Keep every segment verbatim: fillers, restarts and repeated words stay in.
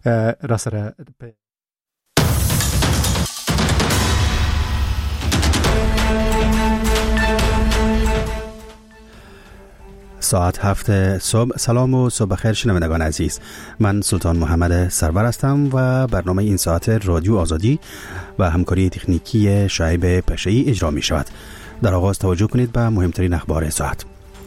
راسره ساعت هفت صبح. سلام و صبح خیر شنوندگان عزیز، من سلطان محمد سرور هستم و برنامه این ساعت رادیو آزادی و همکاری تکنیکی شعیب پشه‌ای اجرا می شود. در آغاز توجه کنید به مهمترین اخبار ساعت.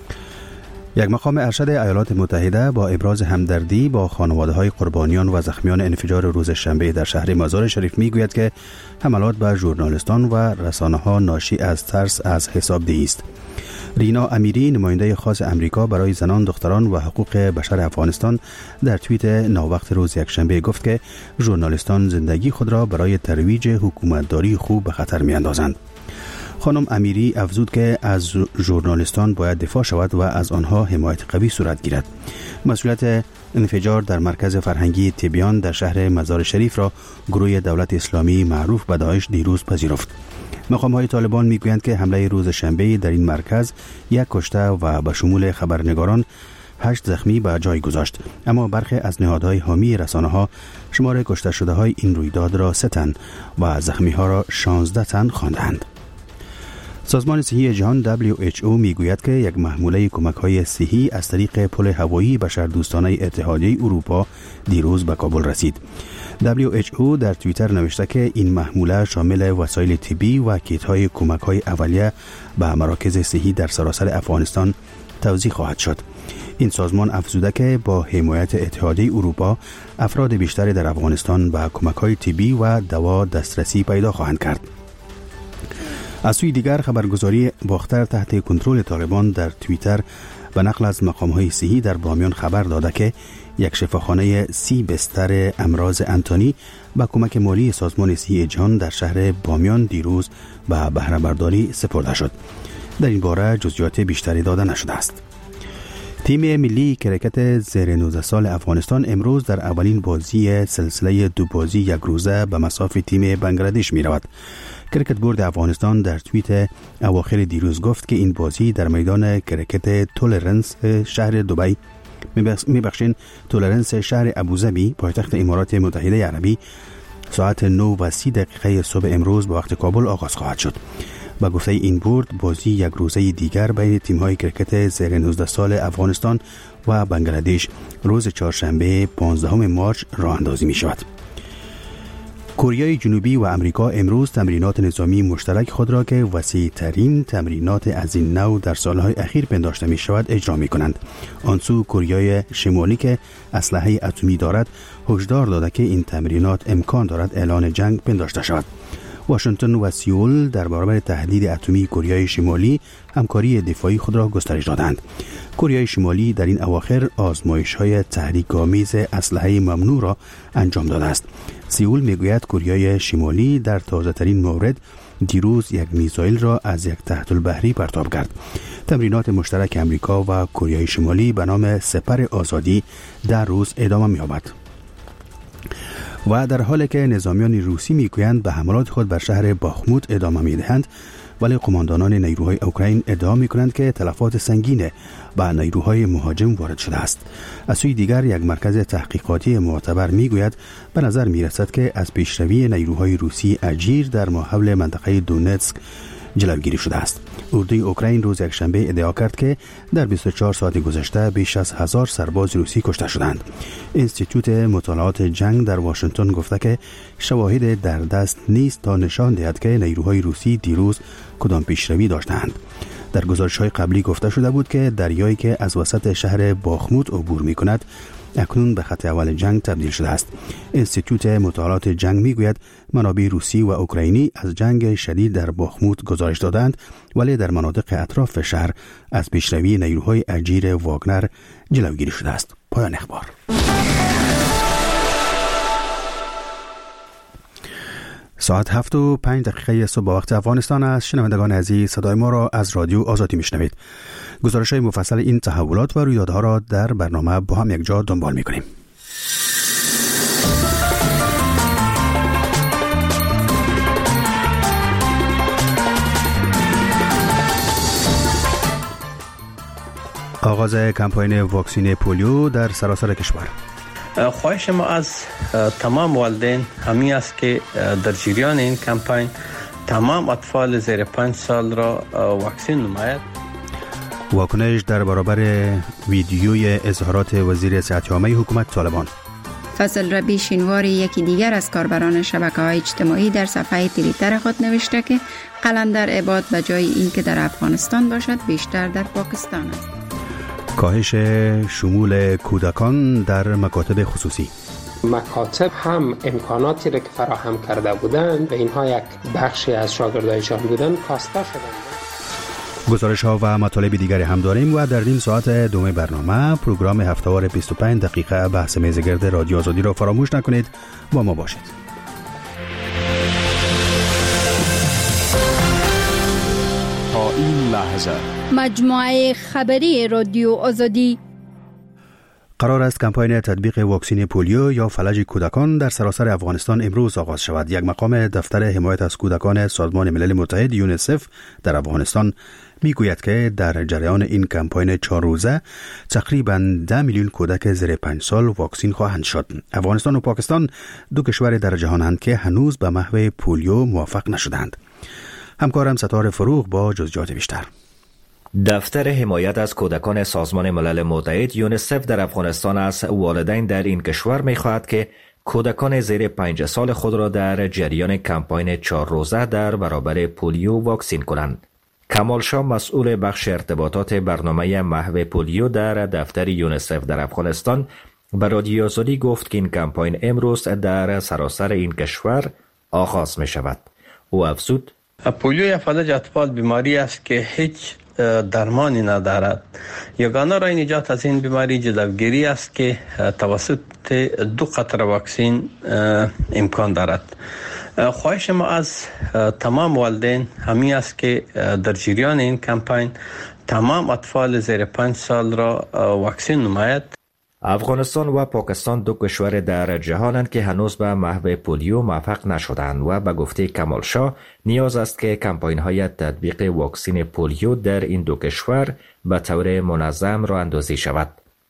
یک مقام ارشد ایالات متحده با ابراز همدردی با خانواده‌های قربانیان و زخمیان انفجار روز شنبه در شهر مزار شریف می‌گوید که حملات به ژورنالیستان و رسانه‌ها ناشی از ترس از حسابدهی است. رینا امیری، نماینده خاص امریکا برای زنان، دختران و حقوق بشر افغانستان، در توییت ناوقت روز یکشنبه گفت که ژورنالیستان زندگی خود را برای ترویج حکومتداری خوب به خطر می‌اندازند. خانم امیری افزود که از ژورنالیستان باید دفاع شود و از آنها حمایت قوی صورت گیرد. مسئولیت انفجار در مرکز فرهنگی تبیان در شهر مزار شریف را گروه دولت اسلامی معروف به داعش دیروز پذیرفت. مقام‌های طالبان می‌گویند که حمله روز شنبه در این مرکز یک کشته و به شمول خبرنگاران هشت زخمی به جای گذاشت، اما برخی از نهادهای حامی رسانه‌ها شمار کشته شده‌های این رویداد را سه تن و زخمی‌ها را شانزده تن خواندند. سازمان صحی جهان دبلیو اچ او میگوید که یک محموله کمک‌های صحی از طریق پل هوایی بشردوستانه اتحادیه اروپا دیروز به کابل رسید. دبلیو اچ او در توییتر نوشته که این محموله شامل وسایل طبی و کیت‌های کمک‌های اولیه به مراکز صحی در سراسر افغانستان توزیع خواهد شد. این سازمان افزوده که با حمایت اتحادیه اروپا افراد بیشتری در افغانستان به کمک‌های طبی و دوا دسترسی پیدا خواهند کرد. از سوی دیگر خبرگزاری باختر تحت کنترل طالبان در توییتر به نقل از مقام‌های صحی در بامیان خبر داده که یک شفاخانه سی بستر امراض انتانی با کمک مالی سازمان صحی جهان در شهر بامیان دیروز به بهره برداری سپرده شد. در این باره جزئیات بیشتری داده نشده است. تیم ملی کرکت زیر نوزده سال افغانستان امروز در اولین بازی سلسله دو بازی یک روزه به مصاف تیم بنگلادش می رود. کرکت بورد افغانستان در توییت اواخر دیروز گفت که این بازی در میدان کرکت تولرنس شهر دبی میبخشین تولرنس شهر ابوظبی پایتخت امارات متحده عربی ساعت نه و سی دقیقه صبح امروز به وقت کابل آغاز خواهد شد. با گفته این بورد بازی یک روزه دیگر بین تیم‌های کرکت زیر نوزده سال افغانستان و بنگلادش روز چهارشنبه پانزدهم مارس راه اندازی می شود. کره جنوبی و امریکا امروز تمرینات نظامی مشترک خود را که وسیع ترین تمرینات از این نوع در سالهای اخیر پنداشته می شود اجرا می کنند. آنسو کره شمالی که اسلحه اتمی دارد هشدار داده که این تمرینات امکان دارد اعلان جنگ پنداشته شود. واشنگتن و سئول در برابر تهدید اتمی کره شمالی همکاری دفاعی خود را گسترش دادند. کره شمالی در این اواخر آزمایش‌های تحریک‌آمیز اسلحه ممنوع را انجام داده است. سئول میگوید کره شمالی در تازه‌ترین مورد دیروز یک میزایل را از یک تحت البحری پرتاب کرد. تمرینات مشترک امریکا و کره شمالی به نام سپر آزادی در روز ادامه می‌یابد. و در حالی که نظامیان روسی میگویند به حملات خود بر شهر باخموت ادامه میدهند، ولی قماندانان نیروهای اوکراین ادعا میکنند که تلفات سنگین به نیروهای مهاجم وارد شده است. از سوی دیگر یک مرکز تحقیقاتی معتبر میگوید به نظر میرسد که از پیشروی نیروهای روسی اجیر در ماحول منطقه دونتسک جلوگیری شده است. اردوی اوکراین روز یکشنبه ادعا کرد که در بیست و چهار ساعت گذشته بیش از هزار سرباز روسی کشته شدند. انستیتوت مطالعات جنگ در واشنگتن گفته که شواهد در دست نیست تا نشان دهد که نیروهای روسی دیروز کدام پیشروی داشتند. در گزارش‌های قبلی گفته شده بود که دریایی که از وسط شهر باخموت عبور می‌کند اکنون به خط اول جنگ تبدیل شده است. انستیتوت مطالعات جنگ میگوید منابع روسی و اوکراینی از جنگ شدید در باخموت گزارش دادند، ولی در مناطق اطراف شهر از پیشروی نیروهای اجیر واگنر جلوگیری شده است. پایان اخبار. ساعت هفت و پنج دقیقه صبح وقت افغانستان است. شنوندگان عزیز، صدای ما را از رادیو آزادی میشنوید. گزارش‌های مفصل این تحولات و رویدادها را در برنامه با هم یک جا دنبال می‌کنیم. آغاز کمپاین واکسین پولیو در سراسر کشور. خواهش ما از تمام والدین همین است که در جریان این کمپین تمام اطفال زیر پنج سال را واکسین نماید. واکنش در برابر ویدیوی اظهارات وزیر صحت عامه حکومت طالبان. فضل ربی شینواری یکی دیگر از کاربران شبکه‌های اجتماعی در صفحه توییتر خود نوشته که قلندر عباد به جای اینکه در افغانستان باشد بیشتر در پاکستان است. کاهش شمول کودکان در مکاتب خصوصی. مکاتب هم امکاناتی را که فراهم کرده بودند و اینها یک بخشی از شاگردایشان بودند کاسته شدند. گزارش ها و مطالب دیگری هم داریم و در نیم ساعت دوم برنامه پروگرام هفته‌وار بیست و پنج دقیقه بحث میزگرد رادیو آزادی را فراموش نکنید. با ما باشید. تا این لحظه مجموعه خبری رادیو آزادی. قرار است کمپاین تطبیق واکسن پولیو یا فلج کودکان در سراسر افغانستان امروز آغاز شود. یک مقام دفتر حمایت از کودکان سازمان ملل متحد یونیسف در افغانستان میگوید که در جریان این کمپاین چهار روزه تقریباً ده میلیون کودک زیر پنج سال واکسین خواهند شد. افغانستان و پاکستان دو کشور در جهانند که هنوز به محو پولیو موفق نشدند. همکارم ستاره فروغ با جزئیات بیشتر. دفتر حمایت از کودکان سازمان ملل متحد یونیسف در افغانستان از والدین در این کشور می‌خواهد که کودکان زیر پنج سال خود را در جریان کمپاین چهار روزه در برابر پولیو واکسین کنند. کمال شاه مسئول بخش ارتباطات برنامه محو پولیو در دفتر یونیسف در افغانستان به رادیو آزادی گفت که این کمپاین امروز در سراسر این کشور آغاز می شود. او افزود: پولیو یا فلج اطفال بیماری است که هیچ درمانی ندارد. یگانه راه نجات از این بیماری جلوگیری است که توسط دو قطره واکسین امکان دارد. خواهش ما از تمام والدین همین است که در جریان این کمپین تمام اطفال زیر پنج سال را واکسین نماید. افغانستان و پاکستان دو کشور در جهانند که هنوز به محو پولیو موفق نشدند و به گفته کمال شاه نیاز است که کمپاین‌های تطبیق واکسن پولیو در این دو کشور به طور منظم راه اندازی شود.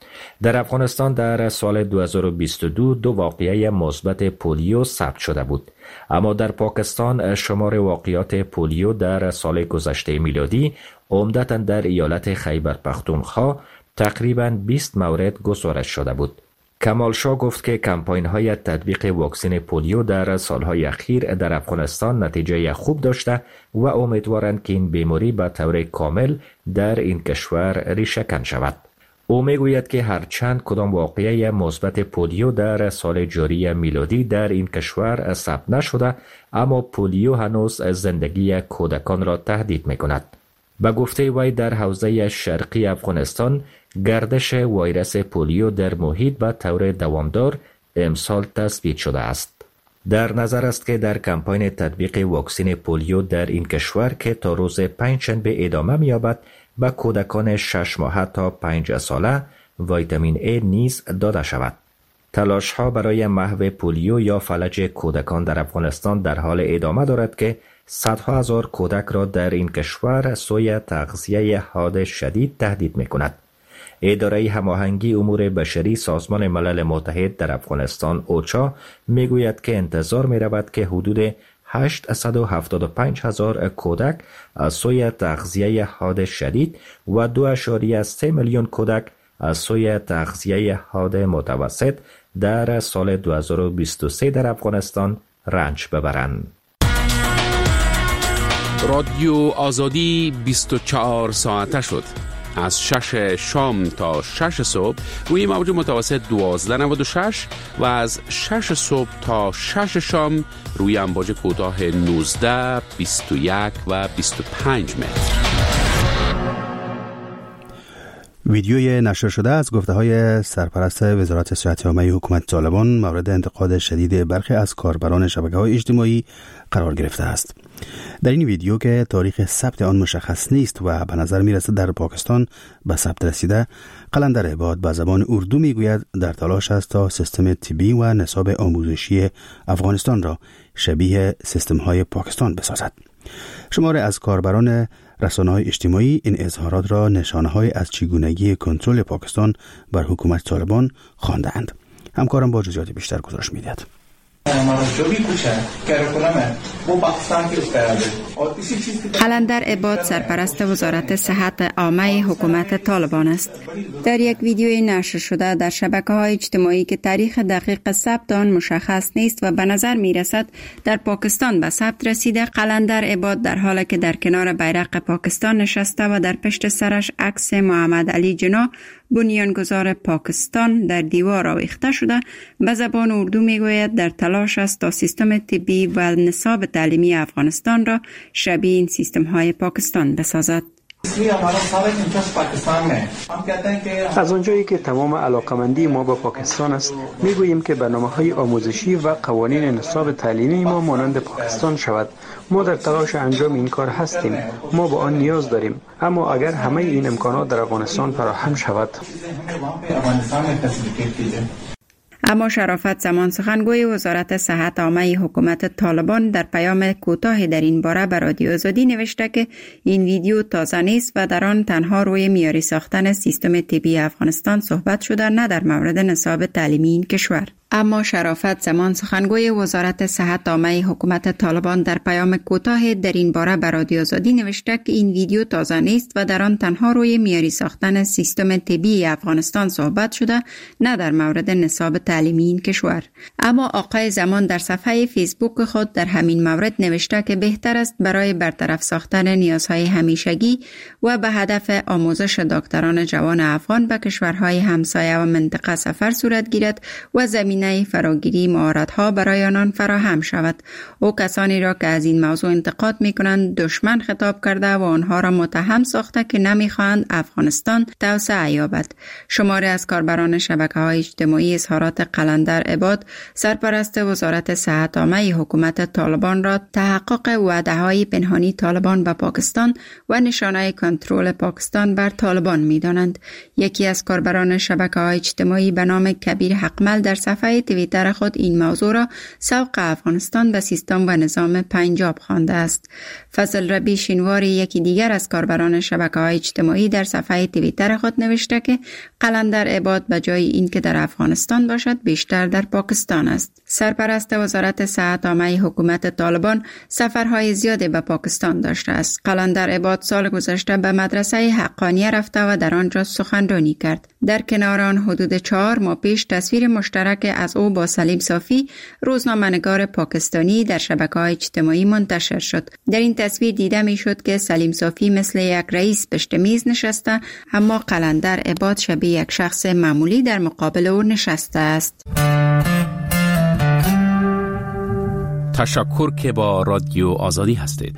در افغانستان در سال دو هزار و بیست و دو دو واقعه مثبت پولیو ثبت شده بود، اما در پاکستان شمار واقعات پولیو در سال گذشته میلادی عمدتاً در ایالت خیبر پختونخوا تقریباً بیست مورد گزارش شده بود. کمال شاه گفت که کمپاین‌های تطبیق واکسن پولیو در سالهای اخیر در افغانستان نتیجه خوب داشته و امیدوارند که این بیماری به طور کامل در این کشور ریشه کن شود. او میگوید که هرچند کدام واقعه مثبت پولیو در سال جاری میلادی در این کشور ثبت نشده، اما پولیو هنوز زندگی کودکان را تهدید می‌کند. به گفته وی در حوزه شرقی افغانستان گردش ویروس پولیو در محیط به طور دوامدار امسال تثبیت شده است. در نظر است که در کمپاین تطبیق واکسن پولیو در این کشور که تا روز پنجشنبه ادامه می‌یابد به کودکان شش ماهه تا پنج ساله ویتامین A نیز داده شود. تلاش ها برای محو پولیو یا فلج کودکان در افغانستان در حال ادامه دارد که صدها هزار کودک را در این کشور سوی تغذیه حاد شدید تهدید می کند. اداره هماهنگی امور بشری سازمان ملل متحد در افغانستان اوچا می گوید که انتظار می رود که حدود هشتصد و هفتاد و پنج هزار کودک از سوی تغذیه حاد شدید و دو اشاریه سه میلیون کودک از سوی تغذیه حاد متوسط در سال دو هزار و بیست و سه در افغانستان رنج ببرند. رادیو آزادی بیست و چهار ساعته شد. از شش شام تا شش صبح روی موج متوسط دوازده نود و شش و از شش صبح تا شش شام روی امواج کوتاه نوزده، بیست و یک و بیست و پنج متر. ویدیوی نشر شده از گفته‌های سرپرست وزارت صحت عامه حکومت طالبان مورد انتقاد شدید برخی از کاربران شبکه‌های اجتماعی قرار گرفته است. در این ویدیو که تاریخ ثبت آن مشخص نیست و به نظر می‌رسد در پاکستان به ثبت رسیده، قلندر عباد به زبان اردو میگوید در تلاش است تا سیستم طبی و نصاب آموزشی افغانستان را شبیه سیستم‌های پاکستان بسازد. شماری از کاربران رسانه‌های اجتماعی این اظهارات را نشانه‌های از چگونگی کنترل پاکستان بر حکومت طالبان خواندند. همکارم با جزئیات بیشتر گزارش می‌دهد. قلندر عباد سرپرست وزارت صحت عامه حکومت طالبان است. در یک ویدیوی نشر شده در شبکه‌های اجتماعی که تاریخ دقیق ثبت آن مشخص نیست و به نظر می‌رسد در پاکستان به ثبت رسیده، قلندر عباد در حالی که در کنار بیرق پاکستان نشسته و در پشت سرش عکس محمد علی جناح بنیانگذار پاکستان در دیوار آویخته شده به زبان اردو میگوید در تلاش است تا سیستم طبی و نصاب تعلیمی افغانستان را شبیه این سیستم های پاکستان بسازد. از اونجایی که تمام علاقمندی ما با پاکستان است، میگوییم که برنامه‌های آموزشی و قوانین نصاب تعلیمی ما مانند پاکستان شود. ما در تلاش انجام این کار هستیم. ما با آن نیاز داریم. اما اگر همه این امکانات در افغانستان فراهم شود. اما شرافت زمان سخنگوی وزارت صحت عامه حکومت طالبان در پیام کوتاه در این باره به رادیو آزادی نوشته که این ویدیو تازه نیست و در آن تنها روی معیاری ساختن سیستم طبی افغانستان صحبت شده، نه در مورد نصاب تعلیمی این کشور. اما شرافت زمان سخنگوی وزارت صحت عامه حکومت طالبان در پیام کوتاه در این باره به رادیو آزادی نوشته که این ویدیو تازه نیست و در آن تنها روی معیاری ساختن سیستم طبی افغانستان صحبت شده، نه در مورد نصاب تعلیمی این کشور. اما آقای زمان در صفحه فیسبوک خود در همین مورد نوشته که بهتر است برای برطرف ساختن نیازهای همیشگی و به هدف آموزش دکتران جوان افغان به کشورهای همسایه و منطقه سفر صورت گیرد و زمینه فراگیری مهارت‌ها برای آنان فراهم شود. او کسانی را که از این موضوع انتقاد می‌کنند دشمن خطاب کرده و آنها را متهم ساخته که نمی‌خواهند افغانستان توسعه یابد. شماری از کاربران شبکه‌های اجتماعی اظهارات قلندر عباد سرپرست وزارت صحت عامه حکومت طالبان را تحقق وعده‌های پنهانی طالبان به پاکستان و نشانه کنترل پاکستان بر طالبان می‌دانند. یکی از کاربران شبکه‌های اجتماعی به نام کبیر حقمل در صفحه توییتر خود این موضوع را سوق افغانستان به سیستم و نظام پنجاب خوانده است. فضل ربی شینواری یکی دیگر از کاربران شبکه‌های اجتماعی در صفحه توییتر خود نوشته که قلندر عباد به جای اینکه در افغانستان باشد بیشتر در پاکستان است. سرپرست وزارت صحت عامه حکومت طالبان سفرهای زیادی به پاکستان داشته است. قلندر عباد سال گذشته به مدرسه حقانیه رفته و در آنجا سخنرانی کرد. در کنار آن حدود چهار ماه پیش تصویر مشترک از او با سلیم صافی روزنامه‌نگار پاکستانی در شبکه‌های اجتماعی منتشر شد. در این تصویر دیده می‌شد که سلیم صافی مثل یک رئیس پشت میز نشسته، اما قلندر عباد شبیه یک شخص معمولی در مقابل او نشسته است. تشکر که با رادیو آزادی هستید.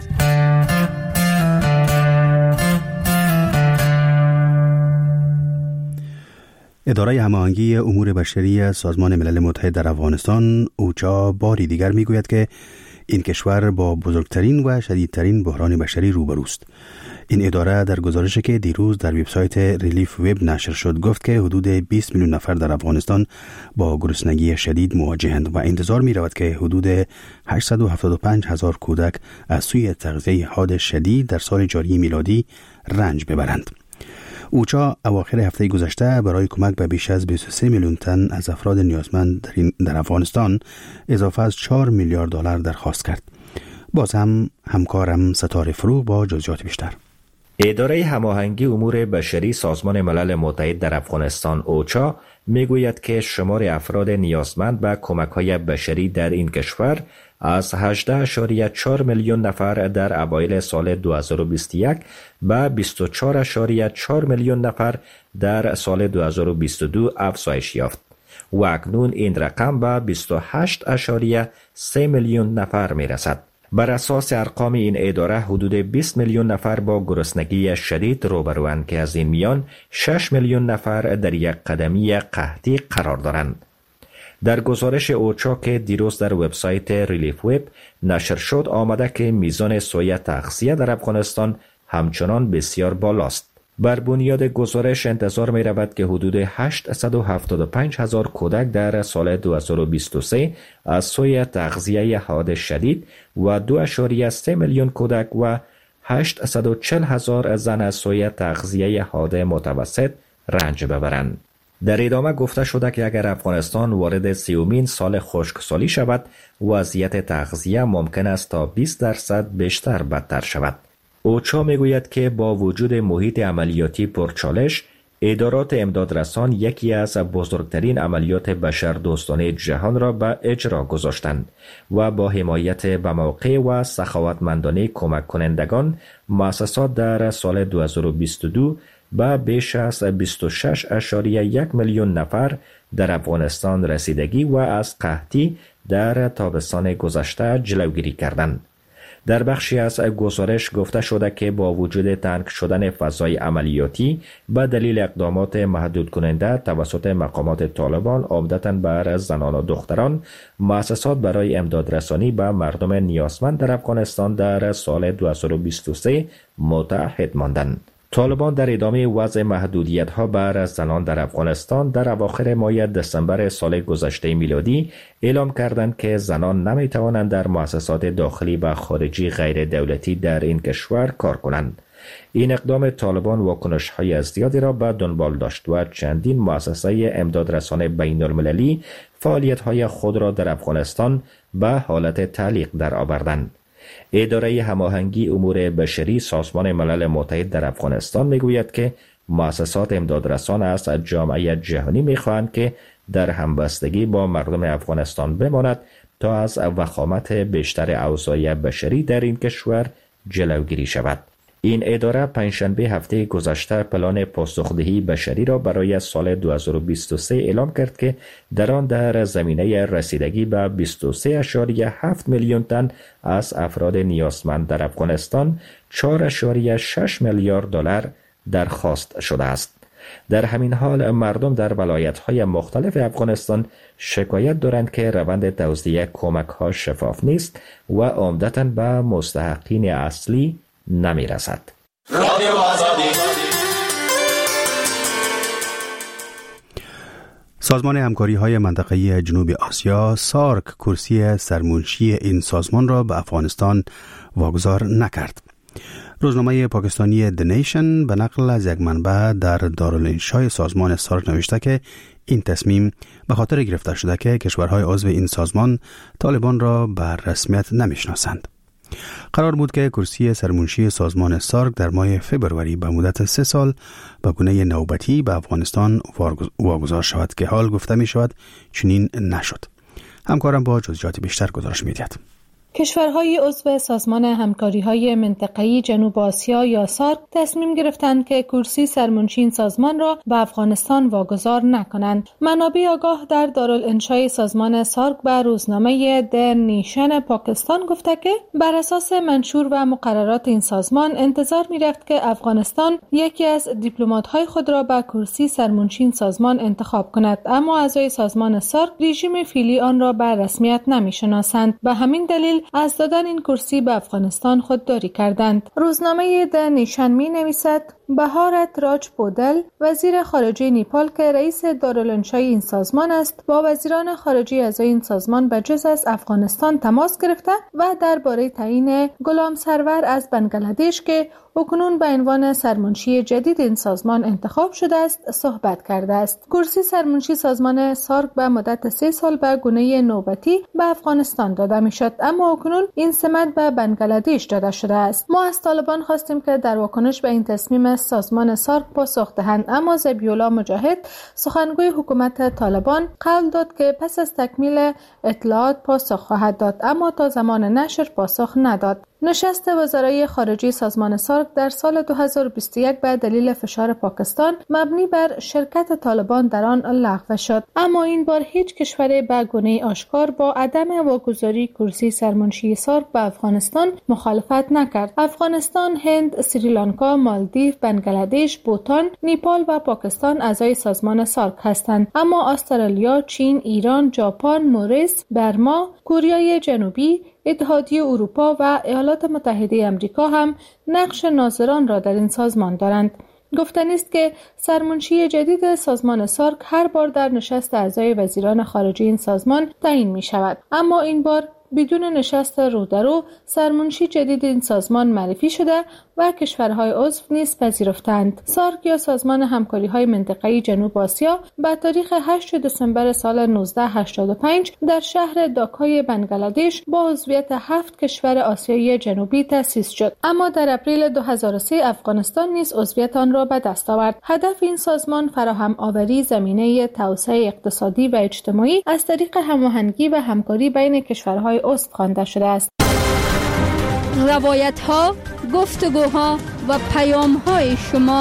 اداره هماهنگی امور بشری سازمان ملل متحد در افغانستان اوچا باری دیگر میگوید که این کشور با بزرگترین و شدیدترین بحران بشری روبروست. این اداره در گزارشی که دیروز در وبسایت ریلیف وب نشر شد گفت که حدود بیست میلیون نفر در افغانستان با گرسنگی شدید مواجهند و انتظار می رود که حدود هشتصد و هفتاد و پنج هزار کودک از سوی تغذیه حاد شدید در سال جاری میلادی رنج ببرند. اوچا اواخر هفته گذشته برای کمک به بیش از بیست و سه میلیون تن از افراد نیازمند در, در افغانستان اضافه از چهار میلیارد دلار درخواست کرد. باز هم همکارم ستاره فروغ با جزئیات بیشتر. اداره هماهنگی امور بشری سازمان ملل متحد در افغانستان اوچا میگوید که شمار افراد نیازمند به کمک‌های بشری در این کشور از هجده اشاریه چهار میلیون نفر در اوایل سال دو هزار و بیست و یک به بیست و چهار اشاریه چهار میلیون نفر در سال دو هزار و بیست و دو افزایش یافت و اکنون این رقم به بیست و هشت اشاریه سه میلیون نفر میرسد. بر اساس ارقام این اداره حدود بیست میلیون نفر با گرسنگی شدید روبروند که از این میان شش میلیون نفر در یک قدمی قحطی قرار دارند. در گزارش اوچا که دیروز در وبسایت ریلیف وب نشر شد آمده که میزان سوی تغذیه در افغانستان همچنان بسیار بالاست. بر بنیاد گزارش انتظار می رود که حدود هشتصد و هفتاد و پنج هزار کودک در سال دو هزار و بیست و سه از سوی تغذیه حاد شدید و دو اشاریه سه میلیون کودک و هشتصد و چهل هزار زن از سوی تغذیه حاد متوسط رنج ببرند. در ادامه گفته شده که اگر افغانستان وارد سیومین سال خشکسالی شود، وضعیت تغذیه ممکن است تا بیست درصد بیشتر بدتر شود. اوچا میگوید که با وجود محیط عملیاتی پرچالش، ادارات امدادرسان یکی از بزرگترین عملیات بشردوستانه جهان را به اجرا گذاشتند و با حمایت به موقع و سخاوتمندانه کمک کنندگان، مؤسسات در سال دو هزار و بیست و دو به بیش از بیست و شش اشاریه یک میلیون نفر در افغانستان رسیدگی و از قحطی در تابستان گذشته جلوگیری کردند. در بخشی از گزارش گفته شده که با وجود تنگ شدن فضای عملیاتی به دلیل اقدامات محدود کننده توسط مقامات طالبان عمدتاً بر زنان و دختران، مؤسسات برای امدادرسانی به مردم نیازمند در افغانستان در سال دو هزار و بیست و سه متحد ماندند. طالبان در ادامه وضع محدودیت‌ها بر زنان در افغانستان در اواخر ماه دسامبر سال گذشته میلادی اعلام کردند که زنان نمی‌توانند در مؤسسات داخلی و خارجی غیر دولتی در این کشور کار کنند. این اقدام طالبان واکنش‌های زیادی را به دنبال داشت و چندین مؤسسه امدادرسان بین‌المللی فعالیت‌های خود را در افغانستان به حالت تعلیق درآوردند. اداره هماهنگی امور بشری سازمان ملل متحد در افغانستان میگوید که مؤسسات امدادرسان از جامعه جهانی میخواهند که در همبستگی با مردم افغانستان بماند تا از وخامت بیشتر اوضاع بشری در این کشور جلوگیری شود. این اداره پنجشنبه هفته گذشته پلان پاسخدهی بشری را برای سال دو هزار و بیست و سه اعلام کرد که در آن در زمینه رسیدگی به بیست و سه اشاریه هفت میلیون تن از افراد نیازمند در افغانستان چهار اشاریه شش میلیارد دلار درخواست شده است. در همین حال مردم در ولایت‌های مختلف افغانستان شکایت دارند که روند توزیع کمک‌ها شفاف نیست و عمدتاً به مستحقین اصلی نمی رسد. سازمان همکاری های منطقه‌ای جنوب آسیا سارک کرسی سرمنشی این سازمان را به افغانستان واگذار نکرد. روزنامه پاکستانی The Nation به نقل از یک منبع در دارالانشای سازمان سارک نوشته که این تصمیم به خاطر گرفته شده که کشورهای عضو این سازمان طالبان را به رسمیت نمیشناسند. قرار بود که کرسی سرمنشی سازمان سارک در ماه فبروری به مدت سه سال به گونه نوبتی به افغانستان واگذار شود که حال گفته می شود چنین نشد. همکارم با جزئیات بیشتر گزارش می دهد. کشورهای عضو سازمان همکاری‌های منطقه‌ای جنوب آسیا یا سارک تصمیم گرفتند که کرسی سرمنشی این سازمان را به افغانستان واگذار نکنند. منابع آگاه در دارالانشای سازمان سارک به روزنامه د نیشن پاکستان گفته که بر اساس منشور و مقررات این سازمان انتظار می‌رفت که افغانستان یکی از دیپلمات‌های خود را به کرسی سرمنشی این سازمان انتخاب کند، اما اعضای سازمان سارک رژیم فعلی آن را به رسمیت نمی‌شناسند. به همین دلیل از دادن این کرسی به افغانستان خودداری کردند. روزنامه د نیشن می نویسد بهارت راج پودل وزیر خارجه نیپال که رئیس دارالانشای این سازمان است با وزیران خارجه اعضای این سازمان به جز از افغانستان تماس گرفته و درباره تعیین غلام سرور از بنگلادش که اکنون به عنوان سرمنشی جدید این سازمان انتخاب شده است صحبت کرده است. کرسی سرمنشی سازمان سارک به مدت سه سال به گونه نوبتی به افغانستان داده می شد، اما اکنون این سمت به بنگلادش داده شده است. ما از طالبان خواستیم که در واکنش به این تصمیم سازمان سارک پاسخ دهند، اما ذبیح‌الله مجاهد سخنگوی حکومت طالبان قول داد که پس از تکمیل اطلاعات پاسخ خواهد داد، اما تا زمان نشر پاسخ نداد. نشست وزرای خارجه سازمان سارک در سال دو هزار و بیست و یک به دلیل فشار پاکستان مبنی بر شرکت طالبان در آن لغو شد، اما این بار هیچ کشور به گونه آشکار با عدم واگذاری کرسی سرمنشی سارک به افغانستان مخالفت نکرد. افغانستان، هند، سریلانکا، مالدیو، بنگلادش، بوتان، نیپال و پاکستان اعضای سازمان سارک هستند، اما استرالیا، چین، ایران، ژاپن، موریس، برما، کره جنوبی، اتحادیه اروپا و ایالات متحده آمریکا هم نقش ناظران را در این سازمان دارند. گفتنی است که سرمنشی جدید سازمان سارک هر بار در نشست اعضای وزیران خارجه این سازمان تعیین می شود، اما این بار بدون نشست رو در رو سرمنشی جدید این سازمان معرفی شده و کشورهای عضو نیز پذیرفتند. سارک یا سازمان همکاری‌های منطقه‌ای جنوب آسیا با تاریخ هشتم دسامبر سال نوزده هشتاد و پنج در شهر داکای بنگلادش با عضویت هفت کشور آسیایی جنوبی تأسیس شد، اما در اپریل دو هزار و سه افغانستان نیز عضویت آن را به دست آورد. هدف این سازمان فراهم آوری زمینه توسعه اقتصادی و اجتماعی از طریق هماهنگی و همکاری بین کشورهای عضو خوانده شده است. روایت‌ها، گفتگوها و پیام‌های شما.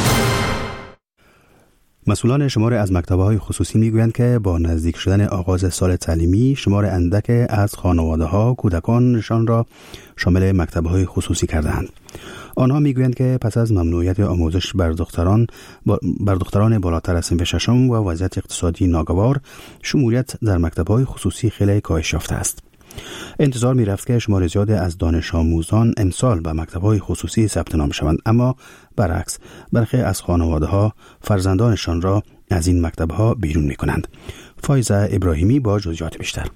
مسئولان شمار از مکتب‌های خصوصی میگویند که با نزدیک شدن آغاز سال تعلیمی شمار اندک از خانواده‌ها کودکانشان را شامل مکتب‌های خصوصی کردند. آنها میگویند که پس از ممنوعیت آموزش بر دختران بر دختران بالاتر از صنف ششم و وضعیت اقتصادی ناگوار، شمولیت در مکتب‌های خصوصی خیلی کاهش یافته است. انتظار می رفت که شمار زیاد از دانش آموزان امسال به مکتب‌های خصوصی ثبت نام شوند، اما برعکس برخی از خانواده‌ها فرزندانشان را از این مکتب‌ها بیرون می کنند. فایزه ابراهیمی با جزئیات بیشتر.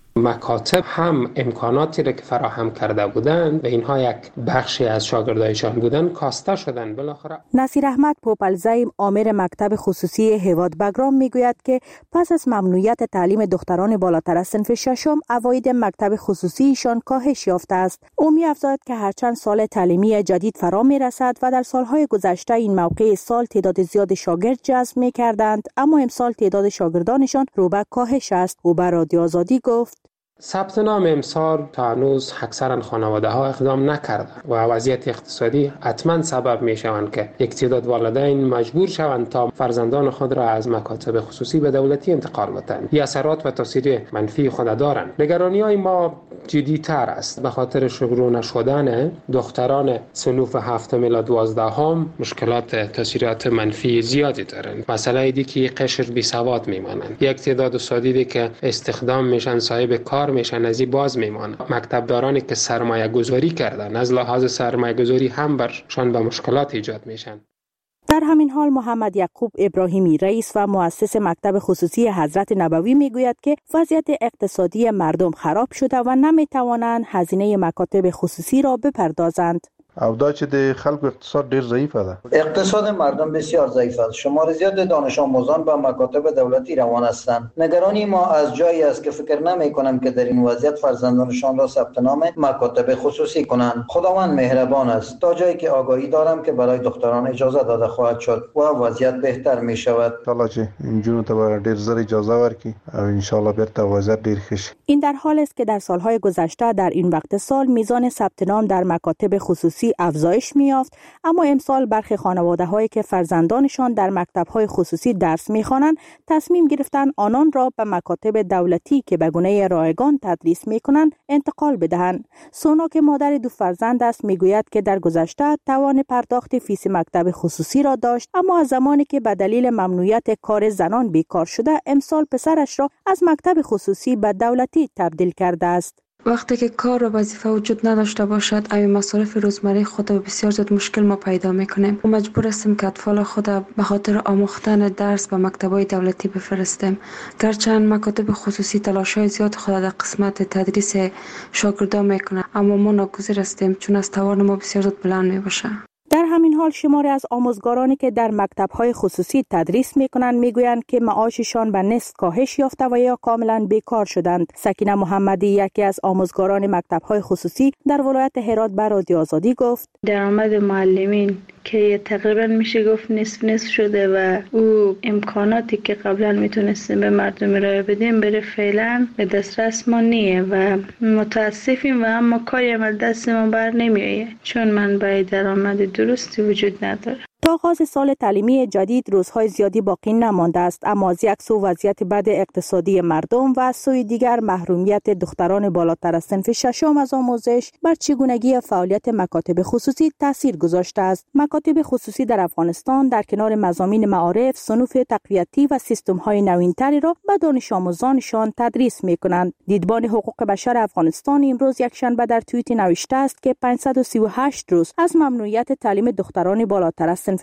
مکاتب هم امکاناتی را که فراهم کرده بودند و اینها یک بخشی از شاگردایشان بودند کاسته شدند. بالاخره نصیر احمد پوپلزی آمر مکتب خصوصی هیواد بگرام میگوید که پس از ممنوعیت تعلیم دختران بالاتر از صنف ششم عواید مکتب خصوصیشان کاهش یافته است. او می‌افزاید که هرچند سال تعلیمی جدید فرا میرسد و در سالهای گذشته این موقع سال تعداد زیاد شاگرد جذب می‌کردند، اما امسال تعداد شاگردانشان رو به کاهش است. او به رادیو آزادی گفت ثبت نام امسال تا هنوز اکثرا خانواده ها اقدام نکردند و وضعیت اقتصادی حتما سبب می شوند که یک تعداد والدین مجبور شوند تا فرزندان خود را از مکاتب خصوصی به دولتی انتقال بدهند. این اثرات و تاثیر منفی خود دارند. نگرانی های ما جدی‌تر است به خاطر شروع نشدن دختران صنوف هفتم الی دوازدهم. مشکلات تاثیرات منفی زیادی دارند. مسئله دیگه که قشر بی سواد میمانند. یک تعداد اساتیدی که استخدام میشن صاحب کار میشن از این باز میمانند. مکتب دارانی که سرمایه گذاری کردن از لحاظ سرمایه گذاری هم برشان به مشکلات ایجاد میشن. در همین حال محمد یعقوب ابراهیمی رئیس و مؤسس مکتب خصوصی حضرت نبوی میگوید که وضعیت اقتصادی مردم خراب شده و نمیتوانند هزینه مکاتب خصوصی را بپردازند. او دا چې د خلکو اقتصاد ډیر ضعیفه ده. اقتصاد مردم بسیار ضعیف است. شمار زیاد دانش آموزان به مکاتب دولتی روان هستند. نگرانی ما از جایی است که فکر نمی کنم که در این وضعیت فرزندانشان را ثبت نام مکاتب خصوصی کنند. خداوند مهربان است. تا جایی که آگاهی دارم که برای دختران اجازه داده خواهد شد و وضعیت بهتر می شود. ان شاء الله چې انجونو ته ډیر زر اجازه ورکړي او ان شاء الله بیرته وضعیت ډیر ښه شي. این در حال است که در سالهای گذشته در این وقت سال میزان ثبت نام در مکاتب خصوصی افزایش می‌یافت، اما امسال برخی خانواده‌هایی که فرزندانشان در مکتب‌های خصوصی درس می‌خوانند تصمیم گرفتند آنان را به مکاتب دولتی که به گونه رایگان تدریس می‌کنند انتقال بدهند. سونا که مادر دو فرزند است میگوید که در گذشته توان پرداخت فیس مکتب خصوصی را داشت، اما از زمانی که به دلیل ممنوعیت کار زنان بیکار شده امسال پسرش را از مکتب خصوصی به دولتی تبدیل کرده است. وقتی که کار و وظیفه وجود نداشته باشد، اوی مصارف روزمره خود و بسیار زیاد مشکل ما پیدا میکنیم و مجبور هستیم که اطفال خود به خاطر آموختن درس به مکتب‌های دولتی بفرستیم. گرچند مکاتب خصوصی تلاش‌های زیاد خود در قسمت تدریس شاگردان میکنه، اما ما ناگزیر هستیم چون از توان ما بسیار زیاد بلند میباشه. در همین حال شماری از آموزگارانی که در مکتب‌های خصوصی تدریس می‌کنند می‌گویند که معاششان به نصف کاهش یافته و یا کاملاً بیکار شدند. سکینه محمدی یکی از آموزگاران مکتب‌های خصوصی در ولایت هرات به رادیو آزادی گفت: درآمد معلمین که تقریبا میشه گفت نصف نصف شده و او امکاناتی که قبلا میتونستیم به مردم ارائه بدیم بره فعلا به دسترس ما نیه و متاسفیم و اما کاری عمل دست ما بر نمیایه چون منبع درآمد درستی وجود نداره. تا آغاز سال تعلیمی جدید روزهای زیادی باقی نمانده است، اما از یک سو وضعیت بد اقتصادی مردم و از سوی دیگر محرومیت دختران بالاتر از صنف ششم از آموزش بر چگونگی فعالیت مکاتب خصوصی تاثیر گذاشته است. مکاتب خصوصی در افغانستان در کنار مضامین معارف، صنوف تقویتی و سیستم‌های نوین‌تری را به دانش آموزانشان تدریس می‌کنند. دیدبان حقوق بشر افغانستان امروز یکشنبه در توییت نوشته است که پانصد و سی و هشت روز از ممنوعیت تعلیم دختران بالاتر از صنف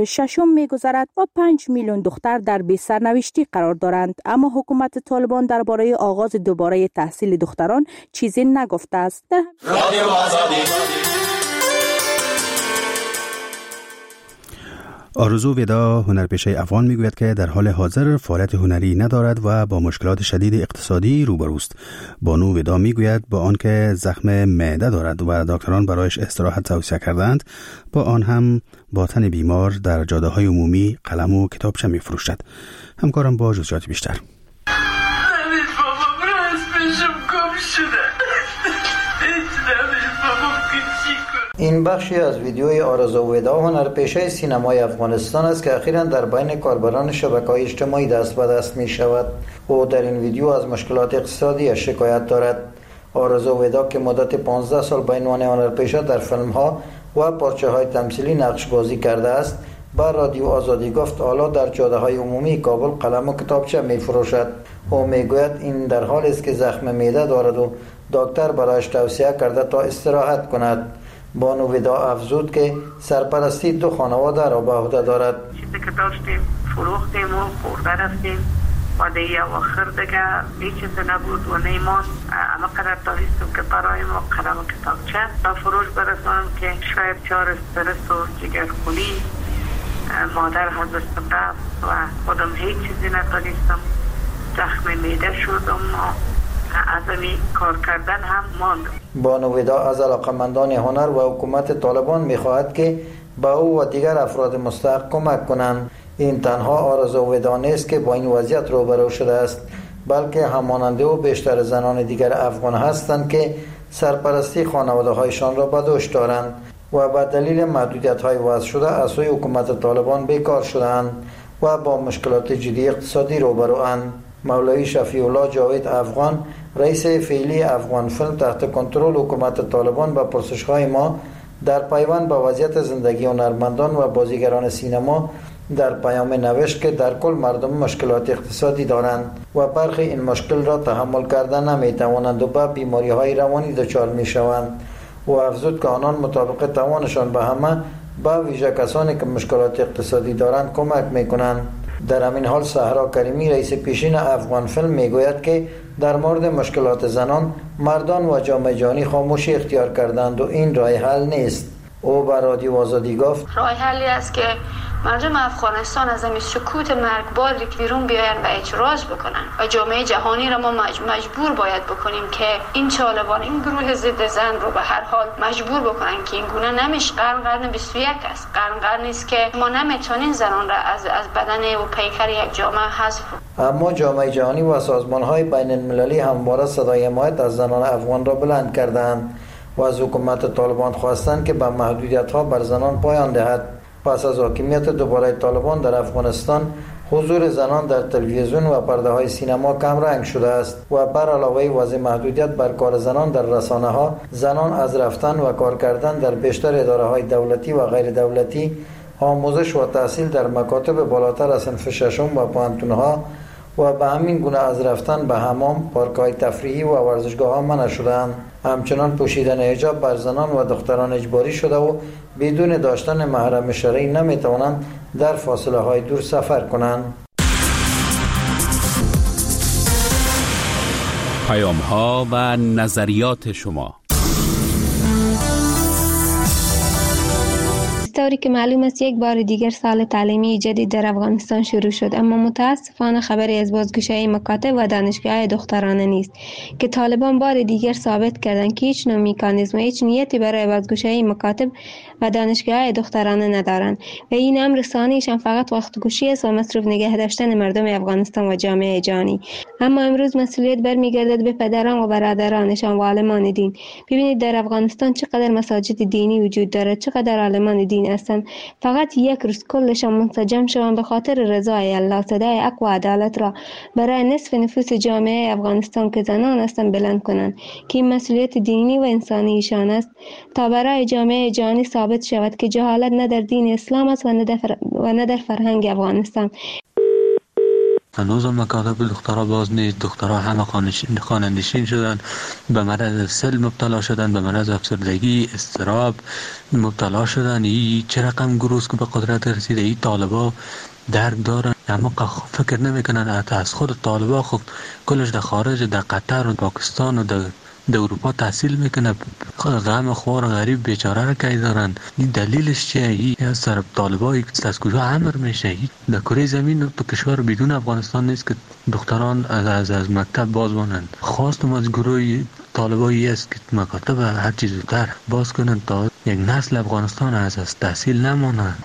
ششم می‌گذرد و پنج میلیون دختر در بی سرنوشتی قرار دارند. اما حکومت طالبان درباره آغاز دوباره تحصیل دختران چیزی نگفته است. رادیو آزادی. آرزو ودا هنرپیشه افغان میگوید که در حال حاضر فعالیت هنری ندارد و با مشکلات شدید اقتصادی روبروست. بانو ودا میگوید با آنکه زخم معده دارد و دکتران برایش استراحت توصیه کردند، با آن هم با تن بیمار در جاده‌های عمومی قلم و کتابچه میفروشد. همکارم با جزئیات بیشتر. این بخشی از ویدیوی آرزو ودا هنرپیشه سینمای افغانستان است که اخیراً در بین کاربران شبکه‌های اجتماعی دست به دست می شود. او در این ویدیو از مشکلات اقتصادی شکایت دارد. آرزو ودا که مدت پانزده سال به عنوان هنرپیشه در فیلم‌ها و پارچه‌های تمثیلی نقش بازی کرده است، با رادیو آزادی گفت حالا در جاده‌های عمومی کابل قلم و کتابچه می‌فروشد. او می‌گوید این در حالی است که زخم معده دارد و دکتر برایش توصیه کرده تا استراحت کند. بانو ودا افزود که سرپرستی دو خانواده را به عهده دارد. چیزی که داشتیم فروختیم و خورده رفتیم و دیگه آخر دیگه هیچ چیز نبود و نیمان اما قدر داریستم که برای ما قلم و کتابچه تا فروش برسانم که شاید چهار استرس و جگرخونی مادر حضرتم رفت و خودم هیچ چیزی نداریستم. زخم میده شدم و از این کار کردن هم ماند. بانو ودا از علاقمندان هنر و حکومت طالبان می‌خواهد که با او و دیگر افراد مستحق کمک کنند. این تنها آرزو ودا نیست که با این وضعیت روبرو شده است، بلکه همانند او بیشتر زنان دیگر افغان هستند که سرپرستی خانواده‌هایشان را به دوش دارند و به دلیل محدودیت‌های وضع شده از سوی حکومت طالبان بیکار شدند و با مشکلات جدی اقتصادی روبروند. مولوی شفیع الله جاوید افغان، رئیس فعلی افغان فیلم تحت کنترل حکومت طالبان، به پرسش‌های ما در پیوند با وضعیت زندگی هنرمندان و بازیگران سینما در پیام نوشت که در کل مردم مشکلات اقتصادی دارند و برخی این مشکل را تحمل کردن نمی‌توانند و به بیماری‌های روانی دچار می‌شوند. و افزود که آنان مطابق توانشان به همه، به ویژه کسانی که مشکلات اقتصادی دارند، کمک می‌کنند. در همین حال صحرا کریمی، رئیس پیشین افغان فیلم، میگوید که در مورد مشکلات زنان مردان و جامعه جهانی خاموشی اختیار کردند و این راه حل نیست. او به رادیو آزادی گفت راه حلی است که مردم افغانستان از این سکوت مرگباری که بیرون بیاین و اعتراض بکنن و جامعه جهانی را ما مجبور باید بکنیم که این طالبان، این گروه ضد زن رو به هر حال مجبور بکنن که این گونه نمیشه. قرن قرن بیست و یک است. قرن قرن است که ما نمیتونیم زنان را از از بدن و پیکر یک جامعه حذف کنیم. اما جامعه جهانی و سازمان‌های بین المللی همواره صدای حمایت از زنان افغان را بلند کردند و از حکومت طالبان خواستند که به محدودیت‌ها بر زنان پایان دهد. پس از حاکمیت دوباره طالبان در افغانستان، حضور زنان در تلویزیون و پرده های سینما کم رنگ شده است و بر علاوه وضع محدودیت بر کار زنان در رسانه ها، زنان از رفتن و کار کردن در بیشتر اداره های دولتی و غیر دولتی، آموزش و تحصیل در مکاتب بالاتر از صنف ششم و پوهنتون ها و به همین گونه از رفتن به حمام، پارک‌های تفریحی و ورزشگاه‌ها منع شدند. همچنان پوشیدن حجاب بر زنان و دختران اجباری شده و بدون داشتن محرم شرعی نمی‌توانند در فاصله‌های دور سفر کنند. پیام‌ها و نظریات شما. طوری که معلوم است یک بار دیگر سال تعلیمی جدید در افغانستان شروع شد، اما متاسفانه خبری از بازگشایی مکاتب و دانشگاه دخترانه نیست که طالبان بار دیگر ثابت کردند که هیچ نوع مکانیزم و هیچ نیتی برای بازگشایی مکاتب و دانشگاه دخترانه ندارند و این امر ثانیشان فقط وقت کشی است و مصروف نگه داشتن مردم افغانستان و جامعه جهانی. اما امروز مسئولیت برمیگردد به پدران و برادرانشان و عالمان دین. ببینید در افغانستان چقدر مساجد دینی وجود دارد، چقدر عالمان دین هستند. فقط یک روز کلشان منسجم شوند به خاطر رضای الله، صدای حق و عدالت را برای نصف نفوس جامعه افغانستان که زنان هستند بلند کنند که این مسئولیت دینی و انسانی ایشان است تا برای جامعه جهانی ثابت شود که جهالت نه در دین اسلام است و نه در, فر... و نه در فرهنگ افغانستان. هنوز هم مکاتب دخترها باز نیست. دخترها همه خانه نشین شدن، به مرض سل مبتلا شدن، به مرض افسردگی، اضطراب مبتلا شدن. این چه رقم گروه که به قدرت رسیده، این طالبا درک دارن، اما فکر نمیکنن حتی از خود طالبا خود کلش در خارج، در قطر و پاکستان و در در اروپا تحصیل میکنه. غم خوار غریب بیچاره را که دارن. این دلیلش چیه؟ این از سر طالبایی از کجا امر میشه؟ در کره زمین تو کشور بدون افغانستان نیست که دختران از از, از مکتب باز مانند. خواستم از گروه طالبایی است که مکاتب هر چیز زودتر باز کنند تا یک نسل افغانستان از از تحصیل نمانند.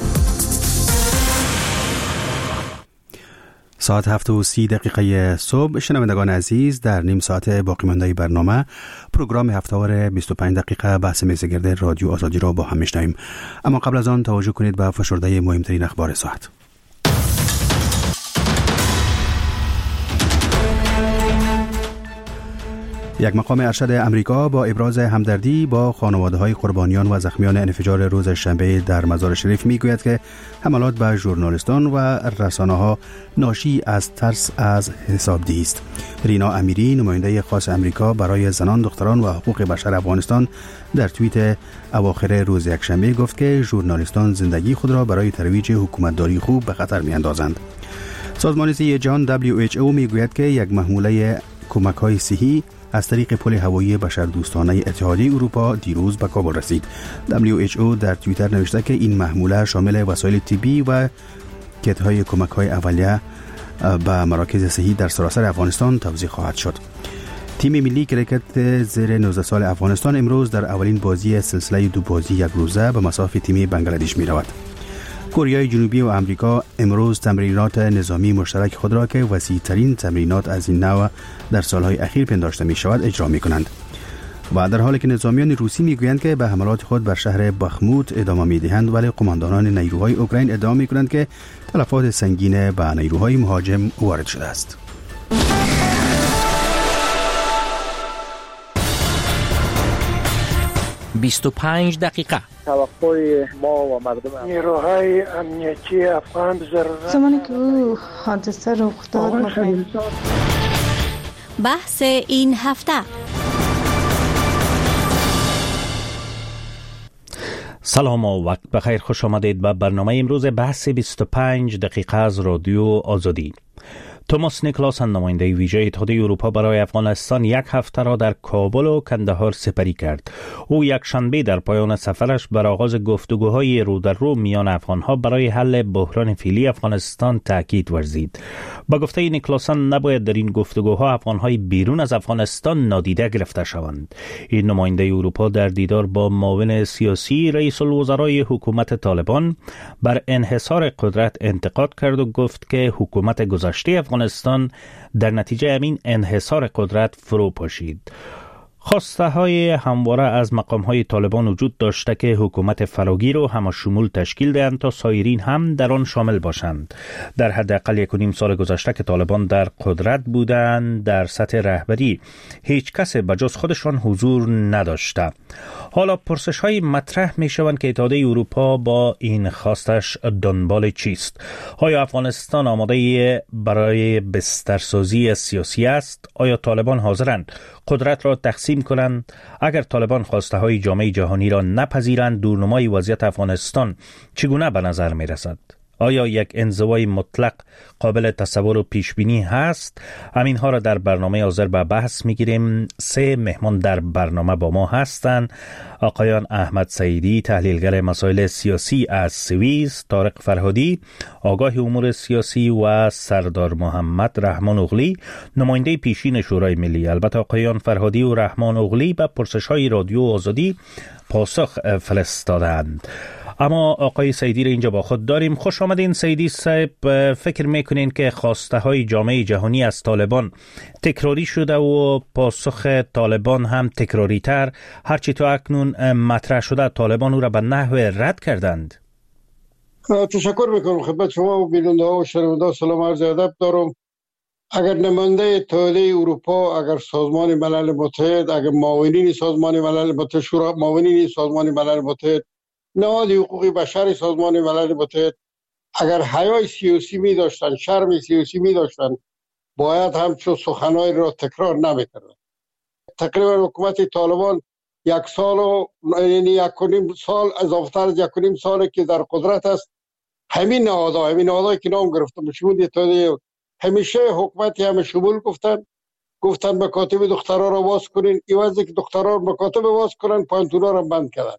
ساعت هفت و سی دقیقه صبح. شنوندگان عزیز، در نیم ساعت باقی مانده برنامه پروگرام هفته‌وار بیست و پنج دقیقه بحث میزگرد رادیو آزادی را با هم میشنویم. اما قبل از آن توجه کنید به فشرده مهمترین اخبار ساعت. یک مقام ارشد امریکا با ابراز همدردی با خانواده‌های قربانیان و زخمیان انفجار روز شنبه در مزار شریف میگوید که حملات به ژورنالیستان و رسانه‌ها ناشی از ترس از حسابدهی است. رینا امیری، نماینده خاص امریکا برای زنان، دختران و حقوق بشر افغانستان، در توییت اواخر روز یکشنبه گفت که ژورنالیستان زندگی خود را برای ترویج حکومتداری خوب به خطر می‌اندازند. سازمان صحی جهان دبلیو اچ او میگوید که یک محموله کمک‌های صحی از طریق پل هوایی بشردوستانه اتحادیه اروپا دیروز به کابل رسید. دبلیو اچ او در توییتر نوشته که این محموله شامل وسایل طبی و کیت‌های کمک‌های اولیه به مراکز صحی در سراسر افغانستان توزیع خواهد شد. تیم ملی کرکت زیر نوزده سال افغانستان امروز در اولین بازی سلسله دو بازی یک روزه به مصاف تیم بنگلادش می رود. کره جنوبی و امریکا امروز تمرینات نظامی مشترک خود را که وسیع‌ترین تمرینات از این نوع در سالهای اخیر پنداشته می شود اجرا می کنند. و در حالی که نظامیان روسی می گویند که به حملات خود بر شهر بخموت ادامه می دهند، ولی قماندانان نیروهای اوکراین ادعا می کنند که تلفات سنگین به نیروهای مهاجم وارد شده است. بیست و پنج دقیقه. توقع ما و مردم نیروهای امنیتی افغان ضرورت زمانی که او حادثه رخ داد مخیم. بحث این هفته. سلام و وقت بخیر، خوش آمدید به برنامه امروز بحث بیست و پنج دقیقه از رادیو آزادی. توماس نیکلاسن، نماینده ویژه اتحادیه اروپا برای افغانستان، یک هفته را در کابل و کندهار سپری کرد. او یک شنبه در پایان سفرش بر آغاز گفتگوهای رو در رو میان افغانها برای حل بحران فعلی افغانستان تاکید ورزید. با گفته نیکلاسن نباید در این گفتگوها افغانهای بیرون از افغانستان نادیده گرفته شوند. این نماینده اروپا در دیدار با معاون سیاسی رئیس الوزرای حکومت طالبان بر انحصار قدرت انتقاد کرد و گفت که حکومت گذشته افغانستان در نتیجه همین انحصار قدرت فرو پاشید. خواسته های همواره از مقام های طالبان وجود داشته که حکومت فراگیر و همشمول تشکیل دهند تا سایرین هم در آن شامل باشند. در حداقل یک و نیم سال گذشته که طالبان در قدرت بودند، در سطح رهبری هیچ کس بجز خودشان حضور نداشته. حالا پرسش های مطرح می شوند که اتحادیه اروپا با این خواستش دنبال چیست؟ آیا افغانستان آماده برای بسترسازی سیاسی است؟ آیا طالبان حاضرند قدرت را تقسیم کنند؟ اگر طالبان خواسته های جامعه جهانی را نپذیرند، دورنمای وضعیت افغانستان چگونه به نظر می رسد؟ آیا یک انزوای مطلق قابل تصور و پیش بینی هست؟ همین ها را در برنامه حاضر به بحث می گیریم. سه مهمان در برنامه با ما هستند: آقایان احمد سعیدی، تحلیلگر مسائل سیاسی از سوئیس، طارق فرهادی، آگاه امور سیاسی، و سردار محمد رحمان اغلی، نماینده پیشین شورای ملی. البته آقایان فرهادی و رحمان اغلی به پرسش‌های رادیو آزادی پاسخ فرستادند. اما آقای سعیدی را اینجا با خود داریم. خوش آمدین سعیدی صاحب. فکر میکنین که خواسته های جامعه جهانی از طالبان تکراری شده و پاسخ طالبان هم تکراری تر، هرچی تا اکنون مطرح شده طالبان او را به نحو رد کردند؟ تشکر میکنم خدمت شما و بیننده ها و شنونده ها. سلام عرض ادب دارم. اگر نماینده اتحادیه اروپا، اگر سازمان ملل متحد، اگر معاونین سازمان ملل متحد، شورا معاونین سازمان ملل متحد، نهاد حقوق بشر سازمان ملل متحد اگر حیای سیاسی می داشتن، شرم سیاسی می داشتن، باید همچون سخنهای را تکرار نمی کردن. تقریبا حکومت طالبان یک سال و یعنی یک و نیم سال اضافه تر از یک و نیم ساله که در قدرت است، همین نهادها همین نهادهایی که نام گرفتم شمول اتحادیه همیشه حکومتی همه شمول گفتن گفتن مکاتب دخترها را باز کنین، ایوازی که دخترها مکاتب باز کنن پانتونا را بند کردن.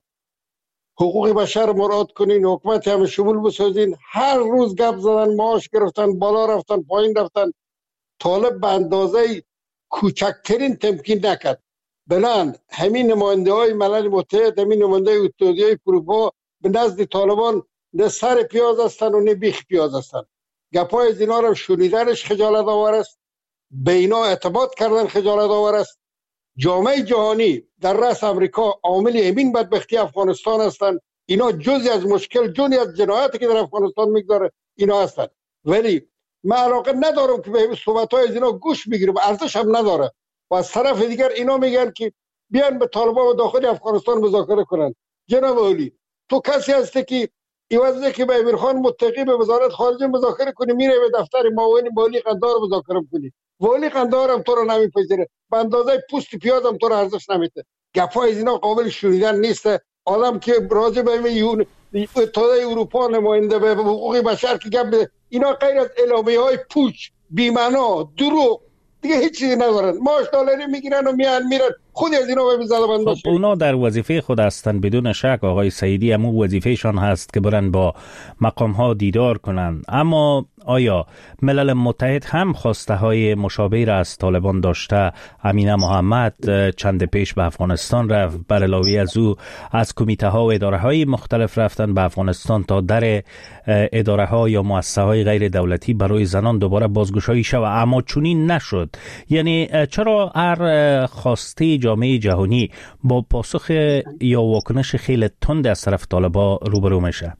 حقوق بشر مراد کنین، حکومت همه شمول بسازین. هر روز گپ زدن، معاش گرفتن، بالا رفتن، پایین رفتن. طالب به اندازه کوچکترین تمکین نکرد. بلند همین نماینده های ملل متحد، همین نماینده اتحادیه اروپا به نزد طالبان نه سر پیاز هستن و نه بیخ پیاز هستن. گپای از اینا را شنیدنش خجالت آور است، به اینا اعتماد کردن خجالت آور است. جامعه جهانی در رأس امریکا عامل همین بدبختی افغانستان هستند. اینا جزئی از مشکل، جزئی از جنایتی که در افغانستان میگذاره اینا هستند. ولی من علاقه ندارم که به صحبت‌های از اینا گوش بگیرم، ارزش هم نداره. و از طرف دیگر اینا میگن که بیان به طالبان و داخل افغانستان مذاکره کنن. جناب عالی، تو کسی هستی که ایوازه که به امیرخان متقی به وزارت خارجه مذاکره کنی، میره به دفتر معاون والی قندهار مذاکره کنی، والی قندهار هم تو رو نمیپذیره، به اندازه پوست پیاز هم تو رو ارزش نمیده. گپای از اینا قابل شنیدن نیست. آدم که راجع به یون اتحادیه اروپا نماینده به حقوق بشر که گپ، اینا غیر از اعلامیه‌های پوچ، بی‌معنا، دروغ، دیگه هیچ چیزی ندارن. ماش دلاری میگیرن و میان میرن. خود از اینا به زده بنداز. خب اونا در وظیفه خود هستند بدون شک. آقای سعیدی هم وظیفهشان هست که برن با مقام ها دیدار کنند. اما آیا ملل متحد هم خواسته های مشابه را از طالبان داشته؟ امینه محمد چند پیش به افغانستان رفت، بر علاوه از او از کمیته ها و اداره های مختلف رفتن به افغانستان تا در اداره ها یا مؤسسه های غیر دولتی برای زنان دوباره بازگشایی شود، اما چنین نشد. یعنی چرا هر خواسته جامعه جهانی با پاسخ یا واکنش خیلی تند از طرف طالبان روبرو میشه؟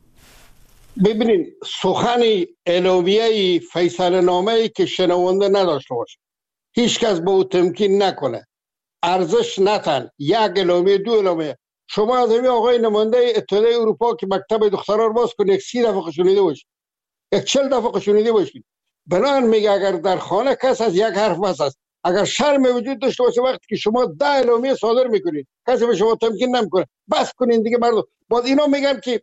ببینین، سخن اعلامیه فیصله نامه‌ای که شنونده نداشته باشه، هیچ کس به او تمکین نکنه، ارزش نتن، یک اعلامیه دو اعلامیه. شما از همین آقای نماینده اتحادیه اروپا که مکتب دخترها رو باز کنید، یک سی دفعه شنیده باشید، یک چل دفعه شنیده باشید. بنان میگه اگر در خانه کس از یک حرف بس است، اگر شرم وجود داشته باشه وقتی که شما ده اعلامیه صادر میکنید کسی به شما تمکین نمیکنه، بس کنین دیگه مردم. باز اینا میگن که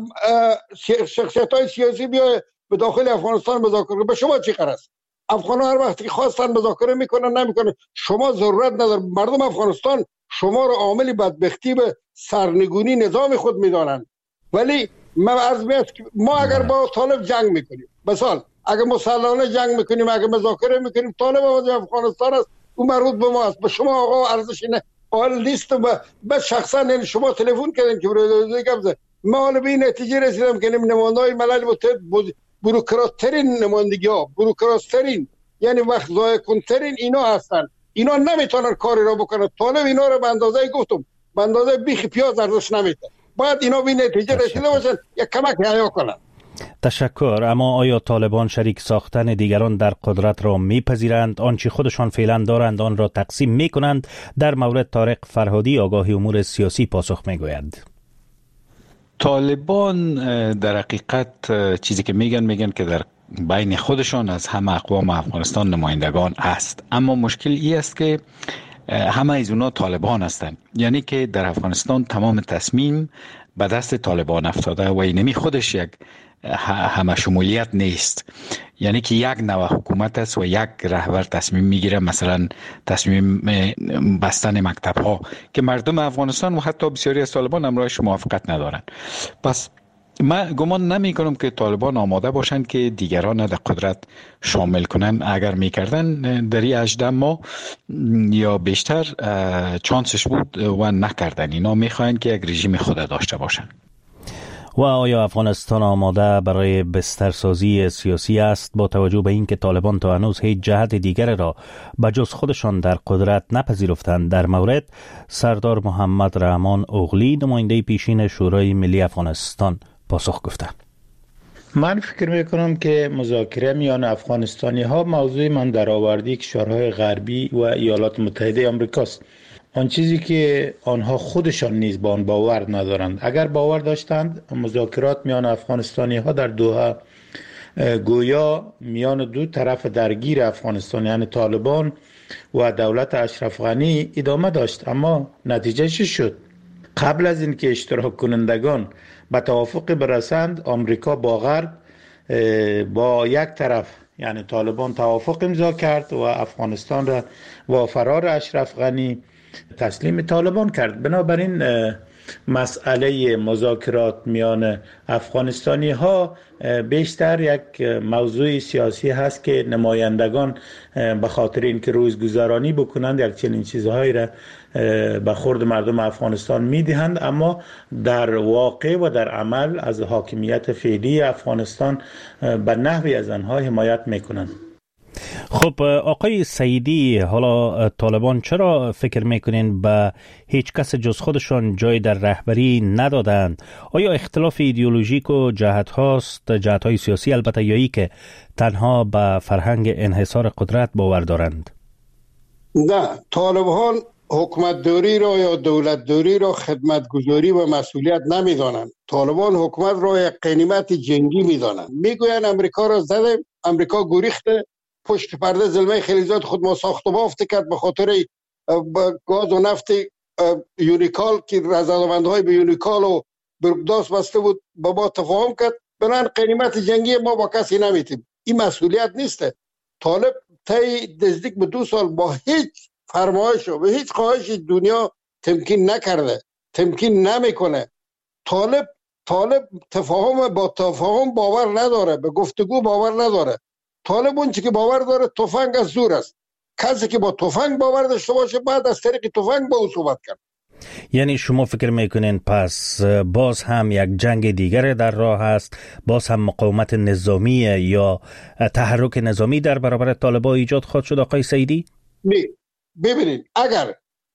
شخصیت‌های سیاسی بیای به داخل افغانستان مذاکره. به شما چی قرار است؟ افغان‌ها هر وقتی که خواستن مذاکره میکنن نمیکنن. شما ضرورت نداره. مردم افغانستان شما رو عامل بدبختی به سرنگونی نظام خود میدانند. ولی من عرض می‌کنم که ما اگر با طالب جنگ میکنیم، مثلا اگر مسلحانه جنگ میکنیم، اگر مذاکره میکنیم، طالب آمده افغانستان است، اون مربوط به ما است. به شما آقا ارزش نه قائل نیستم. و شخصا یعنی شما تلفن کردین که برای گفت ما حالا به این نتیجه رسیدم که نماینده‌های ملل متحد بوروکرات‌ترین نمایندگی‌ها، بوروکرات‌ترین یعنی وقت ضایع کن‌ترین اینا هستن. اینا نمیتونن کاری را بکنن. طالب اینا رو به اندازه گفتم به اندازه بیخ پیاز ارزش نمیده. باید اینا به نتیجه رسیده باشن یک کمک حیا کنن. تشکر. اما آیا طالبان شریک ساختن دیگران در قدرت را میپذیرند؟ آنچه خودشان فعلا دارند آن را تقسیم میکنند؟ در مورد طارق فرهادی آگاهی امور سیاسی پاسخ میگوید. طالبان در حقیقت چیزی که میگن میگن که در بین خودشان از همه اقوام افغانستان نمایندگان است، اما مشکل ای است که همه از اونا طالبان هستند. یعنی که در افغانستان تمام تصمیم به دست طالبان افتاده و اینمی خودش یک همه شمولیت نیست. یعنی که یک نوع حکومت است و یک رهبر تصمیم میگیره، مثلا تصمیم بستن مکتب ها که مردم افغانستان و حتی بسیاری از طالبان امرایش موافقت ندارن. پس من گمان نمی کنم که طالبان آماده باشند که دیگران در قدرت شامل کنن. اگر میکردن در این هجده ماه یا بیشتر چانسش بود و نکردن. اینا میخواین که یک رژیم خود داشته باشن. و آیا افغانستان آماده برای بسترسازی سیاسی است با توجه به اینکه طالبان تا هنوز هیچ جهت دیگر را به جز خودشان در قدرت نپذیرفتند؟ در مورد سردار محمد رحمان اوغلی نماینده پیشین شورای ملی افغانستان پاسخ گفتند. من فکر میکنم که مذاکره میان افغانستانی ها موضوع من درآوردی کشورهای غربی و ایالات متحده آمریکاست. آن چیزی که آنها خودشان نیز با آن باور ندارند. اگر باور داشتند مذاکرات میان افغانستانی ها در دوحه گویا میان دو طرف درگیر افغانستان یعنی طالبان و دولت اشرف غنی ادامه داشت. اما نتیجه چی شد؟ قبل از اینکه اشتراک کنندگان به توافق برسند، آمریکا با غرب با یک طرف یعنی طالبان توافق امضا کرد و افغانستان را با فرار اشرف غنی تسلیم طالبان کرد. بنابراین مسئله مذاکرات میان افغانستانی ها بیشتر یک موضوع سیاسی هست که نمایندگان به خاطر اینکه روزگذرانی بکنند یک چنین چیزهایی را به خورد مردم افغانستان میدهند، اما در واقع و در عمل از حاکمیت فعلی افغانستان به نحوی از آنها حمایت میکنند. خب آقای سعیدی، حالا طالبان چرا فکر میکنین به هیچ کس جز خودشان جای در رهبری ندادند؟ آیا اختلاف ایدئولوژیک و جهت هاست، جهت های سیاسی البته، یا ای که تنها به فرهنگ انحصار قدرت باور دارند؟ نه، طالبان حکومت دوری را یا دولت دوری را خدمتگزاری و مسئولیت نمیدانند. طالبان حکومت را یک قنیمت جنگی میدانند. میگویند امریکا را زدیم، امریکا گریخته، پشت پرده زلمه خلیزات خود ما ساخت و بافت کرد به خاطر گاز و نفت یونیکال که رضامندهای به یونیکال و برگداس بسته بود با ما تفاهم کرد. بنابراین قنیمت جنگی ما با کسی نمیتیم. این مسئولیت نیسته. طالب طی نزدیک به دو سال با هیچ فرمایش و به هیچ خواهش دنیا تمکین نکرده، تمکین نمیکنه. طالب طالب تفاهم با تفاهم باور نداره، به گفتگو باور نداره. طالب اون چی که باور داره تفنگ از زور است. کسی که با تفنگ باور داشته باشه بعد از طریق تفنگ با او صحبت کرد. یعنی شما فکر میکنین پس باز هم یک جنگ دیگر در راه است، باز هم مقاومت نظامی یا تحرک نظامی در برابر طالبان ایجاد خواهد شد آقای سعیدی؟ نه، ببینید اگر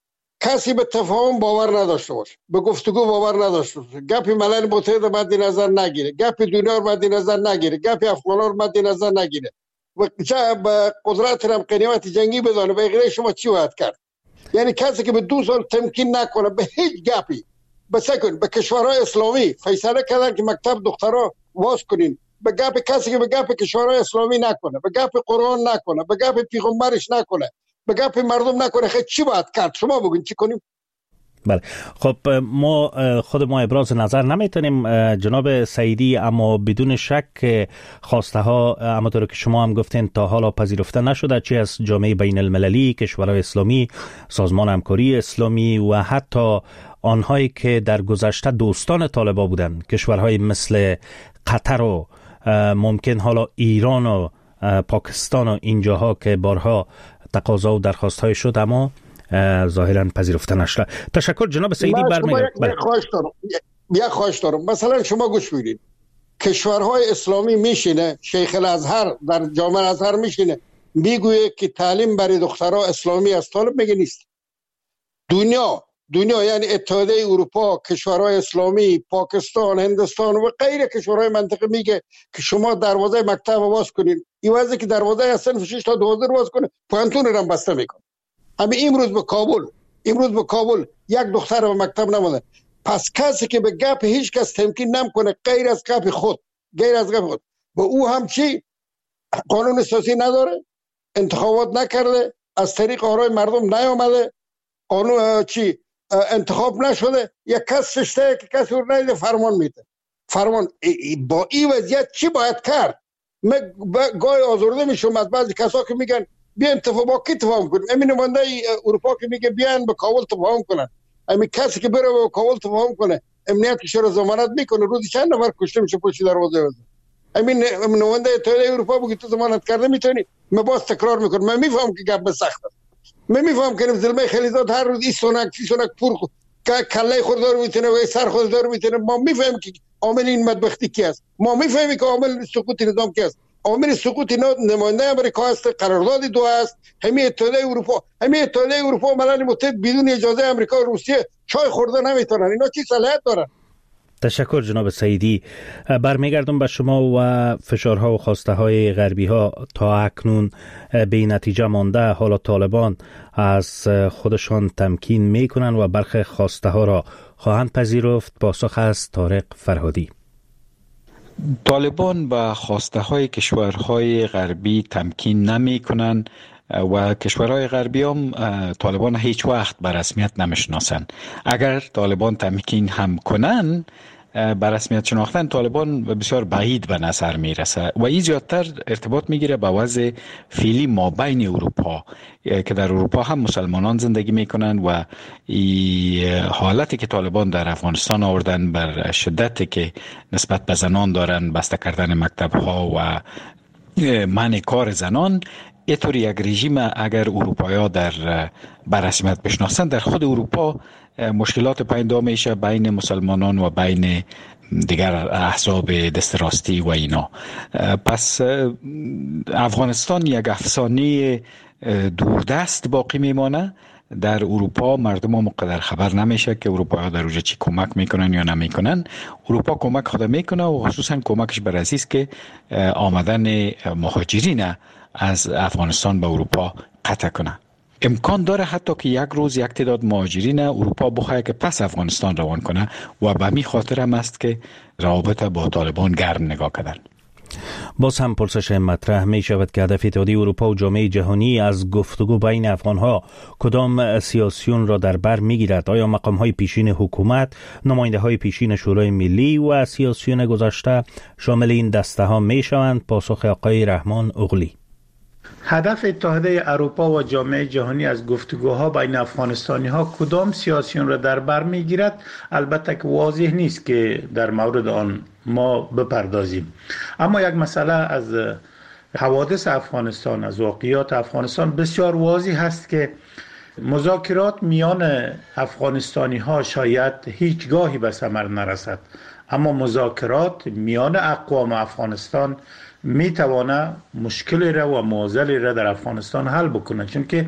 کسی به تفاهم باور نداشته باشه، به گفتگو باور نداشته باشه، گپ ملل متحد مد نظر نگیره، گپ دنیا رو مد نظر نگیره، گپ افغانان رو مد نظر نگیره و چه به قدرت هم قنیمت جنگی بدانه، به غیر شما چی باید کرد؟ یعنی کسی که به دو سال تمکین نکنه به هیچ گپی، به سکن به کشورهای اسلامی فیصله کردن که مکتب دخترها واس کنین، به گپ کسی که به گپ کشورهای اسلامی نکنه، به گپ قرآن نکنه، به گپ پیغمبرش نکنه، به گپ مردم نکنه، خیلی چی باید کرد؟ شما بگین چی کنیم؟ بله، خب ما خود ما ابراز نظر نمیتونیم جناب سعیدی، اما بدون شک خواسته ها همونطور که شما هم گفتین تا حالا پذیرفته نشده، چه از جامعه بین المللی، کشورهای اسلامی، سازمان همکاری اسلامی و حتی آنهایی که در گذشته دوستان طالبان بودند، کشورهای مثل قطر و ممکن حالا ایران و پاکستان و اینجاها که بارها تقاضا و درخواست های شد اما ظاهرا پذیرفته نشده. تشکر جناب سعیدی. برمیگردم. یک خواهش دارم یک خواهش دارم مثلا شما گوش بدید، کشورهای اسلامی میشینه، شیخ الازهر در جامع الازهر میشینه میگویه که تعلیم برای دخترها اسلامی است، طالب میگه نیست. دنیا دنیا یعنی اتحادیه اروپا، کشورهای اسلامی، پاکستان، هندوستان و غیره کشورهای منطقه میگه که شما دروازه مکتب باز کنین، این وضعی که دروازه از صنف شش تا دوازده باز کنه پوانتون رو هم بسته میکنه. همین امروز به کابل امروز به کابل یک دختر به مکتب نمونده. پس کسی که به گپ هیچ کس تمکین نمیکنه غیر از گپ خود غیر از گپ خود با او هم چی قانون اساسی نداره، انتخابات نکرده، از طریق آرای مردم نیامده، قانون چی انتخاب نشده، یک کس ششته که کسی رو نیده فرمان میده. فرمان با این وضعیت چی باید کرد؟ من گاهی آزرده میشم از بعضی کسا که میگن بیاین تفاهم با کی تفاهم کنیم. امین نماینده اروپا که میگه بیاین به کابل تفاهم کنن، همین کسی که بره به کابل تفاهم کنه امنیتش رو ضمانت میکنه روزی چند نفر کشته میشه پشت دروازه وزن. همین نماینده اتحادیه اروپا بگه تو ضمانت کرده میتونی. من باز تکرار میکنم، من میفهم که گپ سخت است، من میفهم که زلمه خلیزات هر روز این سونک چی سونک پور کله خود دار میتونه و سر خود دار میتونه. ما میفهمیم که عامل این بدبختی کی است، ما میفهمیم که عامل سقوط نظام کی است. عامل سقوط نماینده امریکا است، قرارداد دو است، همین اتحادیه اروپا، همین اتحادیه اروپا و ملل متحد بدون اجازه امریکا و روسیه چای خورده نمیتونن. اینا چی صلاحیت دارن؟ تشکر جناب سعیدی. برمیگردم به شما و فشارها و خواسته های غربی ها تا اکنون به نتیجه مانده. حالا طالبان از خودشان تمکین میکنن و برخی خواسته ها را خواهند پذیرفت. پاسخ از طارق فرهادی. طالبان به خواسته های کشورهای غربی تمکین نمی کنند و کشورهای غربی هم طالبان هیچ وقت به رسمیت نمیشناسند. اگر طالبان تمکین هم کنن به رسمیت شناختن طالبان بسیار بعید به نظر میرسه و این زیادتر ارتباط میگیره به وضع فعلی ما بین اروپا که در اروپا هم مسلمانان زندگی میکنن و حالتی که طالبان در افغانستان آوردن بر شدتی که نسبت به زنان دارن، بسته کردن مکتب ها و منع کار زنان، اینطور یک رژیم اگر اروپایی در بررسمیت بشناسن در خود اروپا مشکلات پیدا میشه بین مسلمانان و بین دیگر احزاب دست راستی و اینا. پس افغانستان یک افسانه دوردست باقی میمانه. در اروپا مردم هم مقدر خبر نمیشه که اروپایی ها در اونجا چی کمک میکنن یا نمیکنن. اروپا کمک خود میکنه و خصوصا کمکش بر اساس که آمدن مهاجرین از افغانستان به اروپا قطع کنه. امکان داره حتی که یک روز یک تعداد مهاجرین اروپا بخواه که پس افغانستان روان کنه و به می خاطر هم است که روابط با طالبان گرم نگاه کردن. باز هم پرسش مطرح می شود که هدف اتحادیه اروپا و جامعه جهانی از گفتگو بین افغانها کدام سیاسیون را در بر می گیرد؟ آیا مقام های پیشین حکومت، نماینده های پیشین شورای ملی و سیاسیون گذشته شامل این دسته ها می شوند؟ پاسخ آقای رحمان اغلی: هدف اتحادیه اروپا و جامعه جهانی از گفتگوها بین افغانستانی ها کدام سیاسیون را در بر می گیرد البته که واضح نیست که در مورد آن ما بپردازیم. اما یک مسئله از حوادث افغانستان، از واقعیات افغانستان بسیار واضح هست که مذاکرات میان افغانستانی ها شاید هیچگاهی به ثمر نرسد، اما مذاکرات میان اقوام افغانستان می توانه مشکلی را و معضلی را در افغانستان حل بکنه، چون که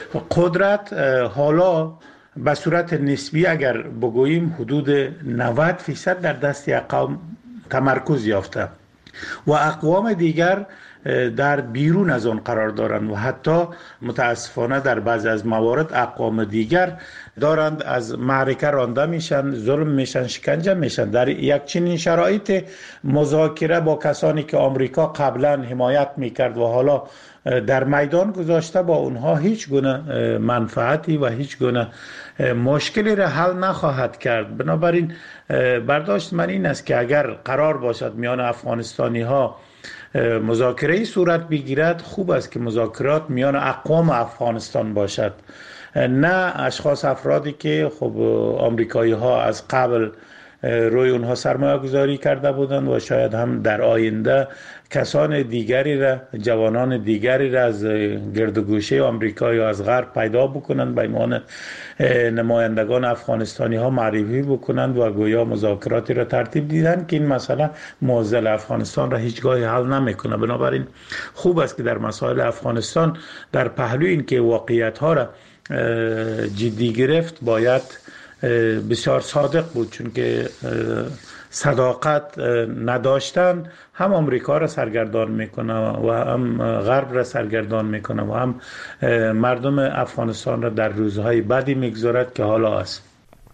قدرت حالا به صورت نسبی اگر بگوییم حدود نود فیصد در دست اقوام تمرکز یافته و اقوام دیگر در بیرون از آن قرار دارند و حتی متاسفانه در بعضی از موارد اقوام دیگر دارند از معرکه رانده میشن، ظلم میشن، شکنجه میشن. در یک چنین شرایط مذاکره با کسانی که آمریکا قبلا حمایت میکرد و حالا در میدان گذاشته با اونها هیچ گونه منفعتی و هیچ گونه مشکلی را حل نخواهد کرد. بنابراین برداشت من این است که اگر قرار باشد میان افغانستانی ها مذاکره صورت بگیرد، خوب است که مذاکرات میان اقوام افغانستان باشد، نه اشخاص افرادی که خب آمریکایی ها از قبل روی اونها سرمایه گذاری کرده بودند و شاید هم در آینده کسان دیگری را، جوانان دیگری را از گردوگوشه آمریکا یا از غرب پیدا بکنند به عنوان نمایندگان افغانستانی ها معرفی بکنند و گویا مذاکراتی را ترتیب دیدن که این مسئله معضل افغانستان را هیچگاهی حل نمیکنه. بنابراین خوب است که در مسائل افغانستان در پهلوی این که واقعیت ها را جدی گرفت باید بسیار صادق بود، چون که صداقت نداشتن هم آمریکا را سرگردان میکنه و هم غرب را سرگردان میکنه و هم مردم افغانستان را در روزهای بدی میگذارد که حالا است.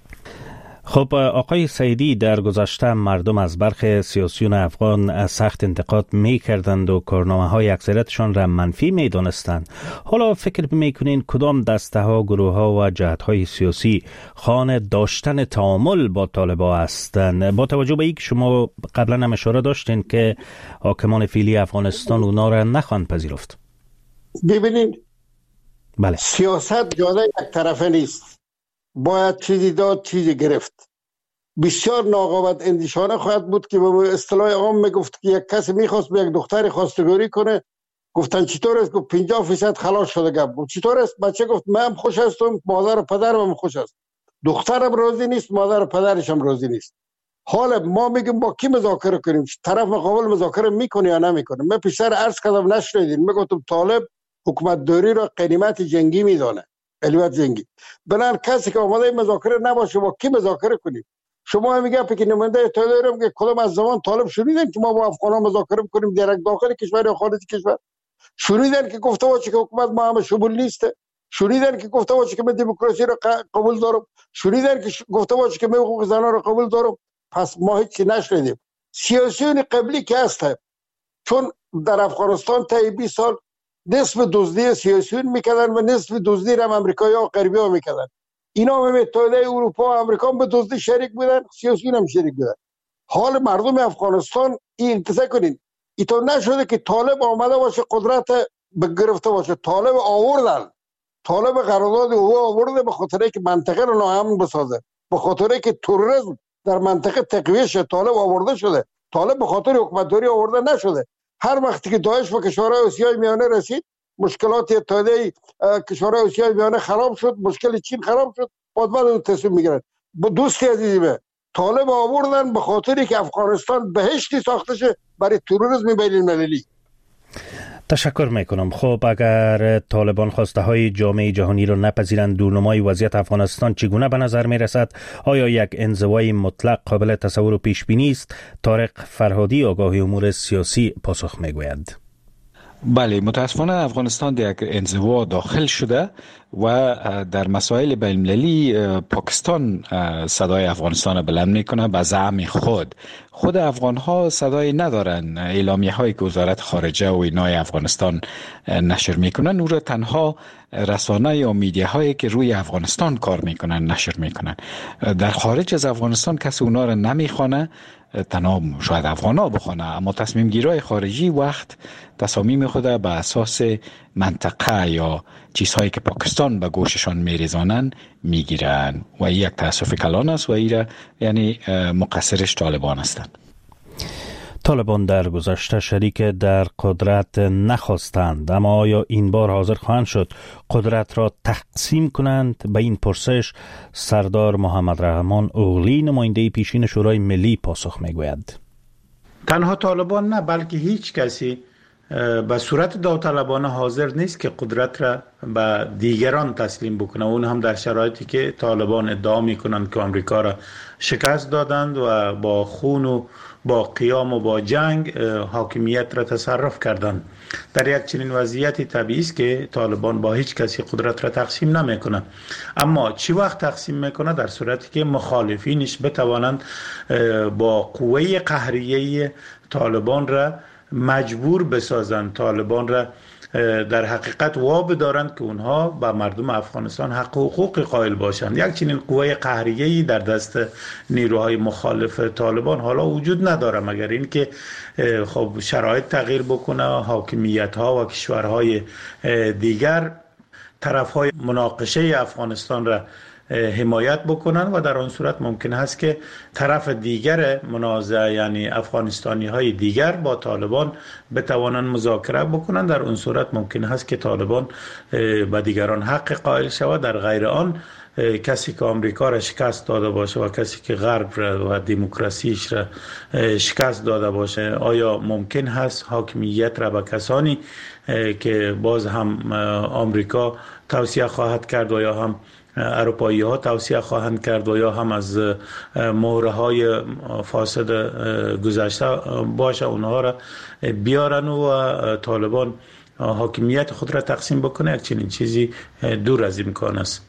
خب آقای سعیدی، در گذشته مردم از برخی سیاسیون افغان سخت انتقاد می کردند و کارنامه های اکثریتشان را منفی می دانستند. حالا فکر می کنین کدام دسته ها، گروه ها و جهت های سیاسی خواهان داشتن تعامل با طالبان هستند، با توجه به اینکه شما قبلا هم اشاره داشتین که حاکمان فعلی افغانستان اونا را نخواهند پذیرفت؟ ببینید، بله، سیاست جاده یک طرفه نیست، باید چیزی داد چیزی گرفت. بسیار ناقابت اندیشانه خواهد بود که به اصطلاح عام میگفت که یک کسی میخواست به یک دختر خواستگاری کنه، گفتن چطور است؟ گفت پنجاه فیصد خلاص شده. گفت چطور است؟ بچه گفت من خوش هستم، مادر و پدرم خوش است، دخترم راضی نیست، مادر و پدرش هم راضی نیست. حالا ما میگیم با کی مذاکره کنیم؟ طرف مقابل مذاکره میکنه یا نمیکنه؟ من پیشتر عرض کردم نشنیدین، میگفتم طالب حکومت داری را غنیمت جنگی میدانه، غنیمت جنگی. بنابراین کسی که آماده مذاکره نباشه با کی مذاکره کنیم؟ شما میگه که نماینده اتحادیه که کدام از زمان طالب شنیدن که ما با افغانان مذاکره کنیم در داخل کشور یا خارج کشور؟ شنیدن که گفته باشه که حکومت ما هم شمول نیست؟ شنیدن که گفته باشه که من دموکراسی را قبول دارم؟ شنیدن که گفته باشه که من حقوق زنان را قبول دارم؟ پس ما هیچ نشنیدیم. سیاسیون قبلی که هسته، چون در افغانستان تا بیست سال نصف دزدی سیاسیون میکردن و نصف دزدی هم امریکایی ها و غربی ها میکردن. اینا هم متحده اروپا و امریکا به دزدی شریک بودن، سیاسیون هم شریک بودن. حال مردم افغانستان این انتظار کنین ایتو نشده که طالب آمده باشه قدرت بگرفته باشه. طالب آوردن، طالب قرارداد او آورده به خاطر که منطقه رو ناامن بسازه، به خاطر که تروریسم در منطقه تقویه شه. طالب آورده شده، طالب به خاطر حکومتداری آورده نشده. هر وقتی که داعش به کشورهای آسیای میانه رسید، مشکلات اتحادیه کشورهای آسیای میانه خراب شد، مشکل چین خراب شد، بعد بعد اون تصمیم میگیرن. دوستی عزیزی، طالب آوردن به خاطری که افغانستان بهشتی ساخته شه برای تروریسم بین المللی. تشکر میکنم. خب اگر طالبان خواسته های جامعه جهانی را نپذیرند، دورنمای وضعیت افغانستان چگونه به نظر می رسد؟ آیا یک انزوای مطلق قابل تصور و پیش بینی است؟ طارق فرهادی آگاه امور سیاسی پاسخ می گوید. بله، متاسفانه افغانستان در یک انزوا داخل شده و در مسائل بین‌المللی پاکستان صدای افغانستان را بلند میکنه به زعم خود. خود افغان ها صدای ندارن. اعلامیه هایی که وزارت خارجه و اینای افغانستان نشر میکنن او را تنها رسانه یا میدیه هایی که روی افغانستان کار میکنن نشر میکنن. در خارج از افغانستان کسی اونا را نمیخوانه، تنها شاید افغان ها بخوانه، اما تصمیم گیرای خارجی وقت تصامیم خود به اساس منطقه یا چیزهایی که پاکستان به گوششان میریزانن میگیرن و یک تاسف کلان است و ایره یعنی مقصرش طالبان هستند. طالبان در گذشته شریک در قدرت نخواستند، اما آیا این بار حاضر خواهند شد قدرت را تقسیم کنند؟ به این پرسش سردار محمد رحمان اوغلی نماینده پیشین شورای ملی پاسخ میگوید. تنها طالبان نه، بلکه هیچ کسی به صورت داوطلبانه حاضر نیست که قدرت را به دیگران تسلیم بکنه، اون هم در شرایطی که طالبان ادعا میکنند که آمریکا را شکست دادند و با خون و با قیام و با جنگ حاکمیت را تصرف کردند. در یک چنین وضعیتی طبیعی است که طالبان با هیچ کسی قدرت را تقسیم نمیکنه. اما چی وقت تقسیم میکنه؟ در صورتی که مخالفینش بتوانند با قوه قهریه طالبان را مجبور بسازند، طالبان را در حقیقت واب دارند که اونها به مردم افغانستان حق و حقوق قائل باشند. یک چنین قوه قهریه‌ای در دست نیروهای مخالف طالبان حالا وجود نداره، مگر اینکه خب شرایط تغییر بکنه، حاکمیت ها و کشورهای دیگر طرفهای مناقشه افغانستان را حمایت بکنن و در آن صورت ممکن است که طرف دیگر منازعه یعنی افغانستانی های دیگر با طالبان بتوانند مذاکره بکنن. در آن صورت ممکن است که طالبان به دیگران حق قائل شود. در غیر آن کسی که آمریکا را شکست داده باشه و کسی که غرب را و دموکراسیش را شکست داده باشه، آیا ممکن هست حاکمیت را به کسانی که باز هم آمریکا توصیه خواهد کرد و یا هم اروپایی ها توصیه خواهند کرد و یا هم از مهره های فاسد گذشته باشه اونها را بیارن و طالبان حاکمیت خود را تقسیم بکنه؟ یک چنین چیزی دور از امکان است.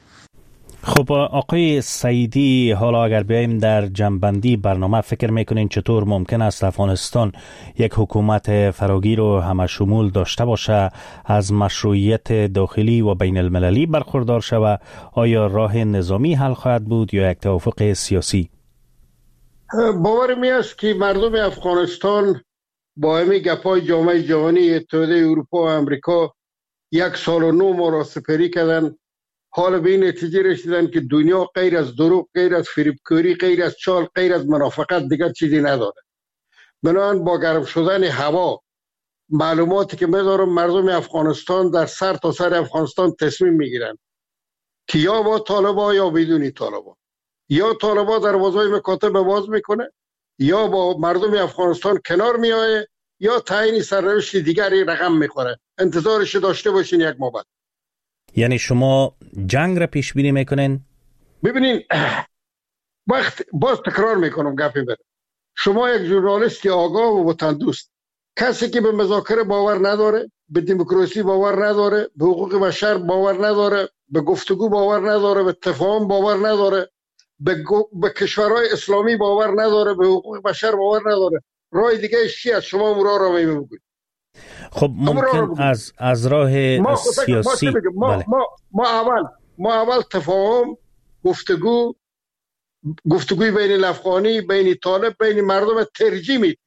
خب آقای سعیدی، حالا اگر بیاییم در جنبندی برنامه، فکر میکنین چطور ممکن است افغانستان یک حکومت فراگیر و همه شمول داشته باشه، از مشروعیت داخلی و بین المللی برخوردار شود؟ آیا راه نظامی حل خواهد بود یا یک توافق سیاسی؟ باور می است که مردم افغانستان با همین گپای جامعه جهانی، اتحادیه اروپا و امریکا یک سال و نو ما را سپری کردن، حال به این نتیجه رسیدن که دنیا غیر از دروغ، غیر از فریبکاری، غیر از چال، غیر از منافقت دیگر چیزی نداره. بنابراین با گرم شدن هوا، معلوماتی که می‌دارم، مردم افغانستان در سر تا سر افغانستان تصمیم میگیرن که یا با طالبان یا بدون طالبان، یا طالبان دروازهای مکاتب باز میکنه یا با مردم افغانستان کنار میایه یا تعیین سرنوشت دیگری رقم میخوره. انتظارش داشته باشین یک ماه بعد. یعنی شما جنگ را پیش بینی میکنین؟ ببینین، وقت باز تکرار میکنم گپی بره، شما یک ژورنالیستی آگاه و وطندوست، کسی که به مذاکره باور نداره، به دموکراسی باور نداره، به حقوق بشر باور نداره، به گفتگو باور نداره، به تفاهم باور نداره، به, به کشورهای اسلامی باور نداره، به حقوق بشر باور نداره، راه دیگه چی است؟ شما اون راه را بگید. خب ممکن از از راه ما سیاسی ما ما, بله. ما ما اول ما اول تفاهم، گفتگو گفتگوی بین افغانی، بین طالب، بین مردم ترجیح میدیم.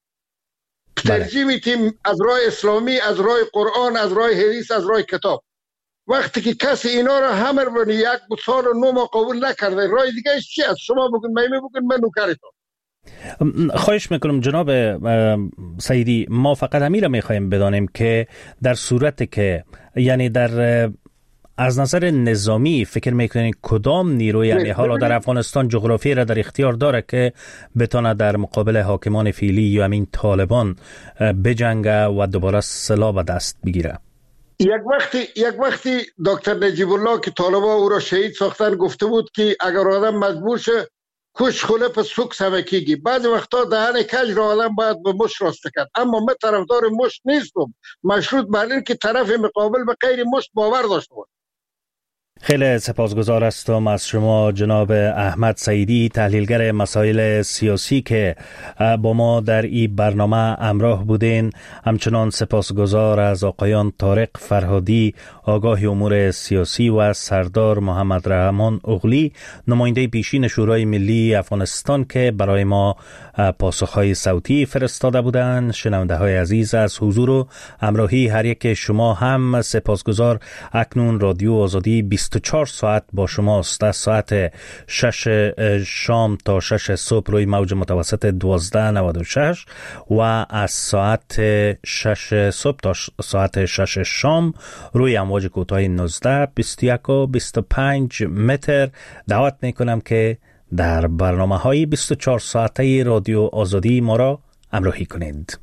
ترجیح میدیم از راه اسلامی، از راه قرآن، از راه حدیث، از راه کتاب. وقتی که کسی اینا رو همه رو یک سال و نو ما قبول نکرده، راه دیگه چی است؟ شما بگن، من بگن، من نوکرتون. خواهش میکنم جناب سیدی، ما فقط همین رو میخوایم بدانیم که در صورت که یعنی در از نظر نظامی فکر میکنین کدام نیرو یعنی حالا در افغانستان جغرافی را در اختیار داره که بتونه در مقابل حاکمان فعلی یا همین طالبان بجنگه و دوباره سلاح به دست بگیره؟ یک وقتی یک وقتی دکتر نجیب الله که طالبا او را شهید ساختن گفته بود که اگر آدم مجبور شه کش خله پس سوک سمکیگی. بعضی وقتا دهن کج را آدم باید به مش راسته کرد، اما من طرفدار مش نیستم، مشروط بر این که طرف مقابل به غیر مش باور داشته باشه. خیلی سپاسگزار هستم از شما جناب احمد سیدی، تحلیلگر مسائل سیاسی که با ما در این برنامه همراه بودین. همچنان سپاسگزار از آقایان طارق فرهادی، آگاه امور سیاسی، و سردار محمد رحمان اغلی، نماینده پیشین شورای ملی افغانستان که برای ما پاسخهای صوتی فرستاده بودند. شنونده های عزیز، از حضور و همراهی هر یک شما هم سپاسگزار. اکنون رادیو آزادی بیست و چهار ساعت با شماست. از ساعت شش شام تا شش صبح روی موج متوسط دوازده نود و شش و از ساعت شش صبح تا ساعت شش شام روی امواج کوتاه نوزده، بیست و یک و بیست و پنج متر. دعوت میکنم که در برنامه های بیست و چهار ساعته رادیو آزادی ما را همراهی کنید.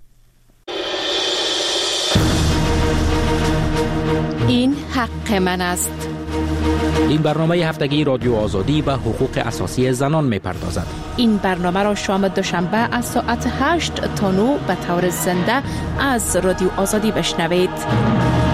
این حق من است. این برنامه هفتگی رادیو آزادی به حقوق اساسی زنان می پردازد. این برنامه را شام دوشنبه از ساعت هشت تا نه به طور زنده از رادیو آزادی بشنوید.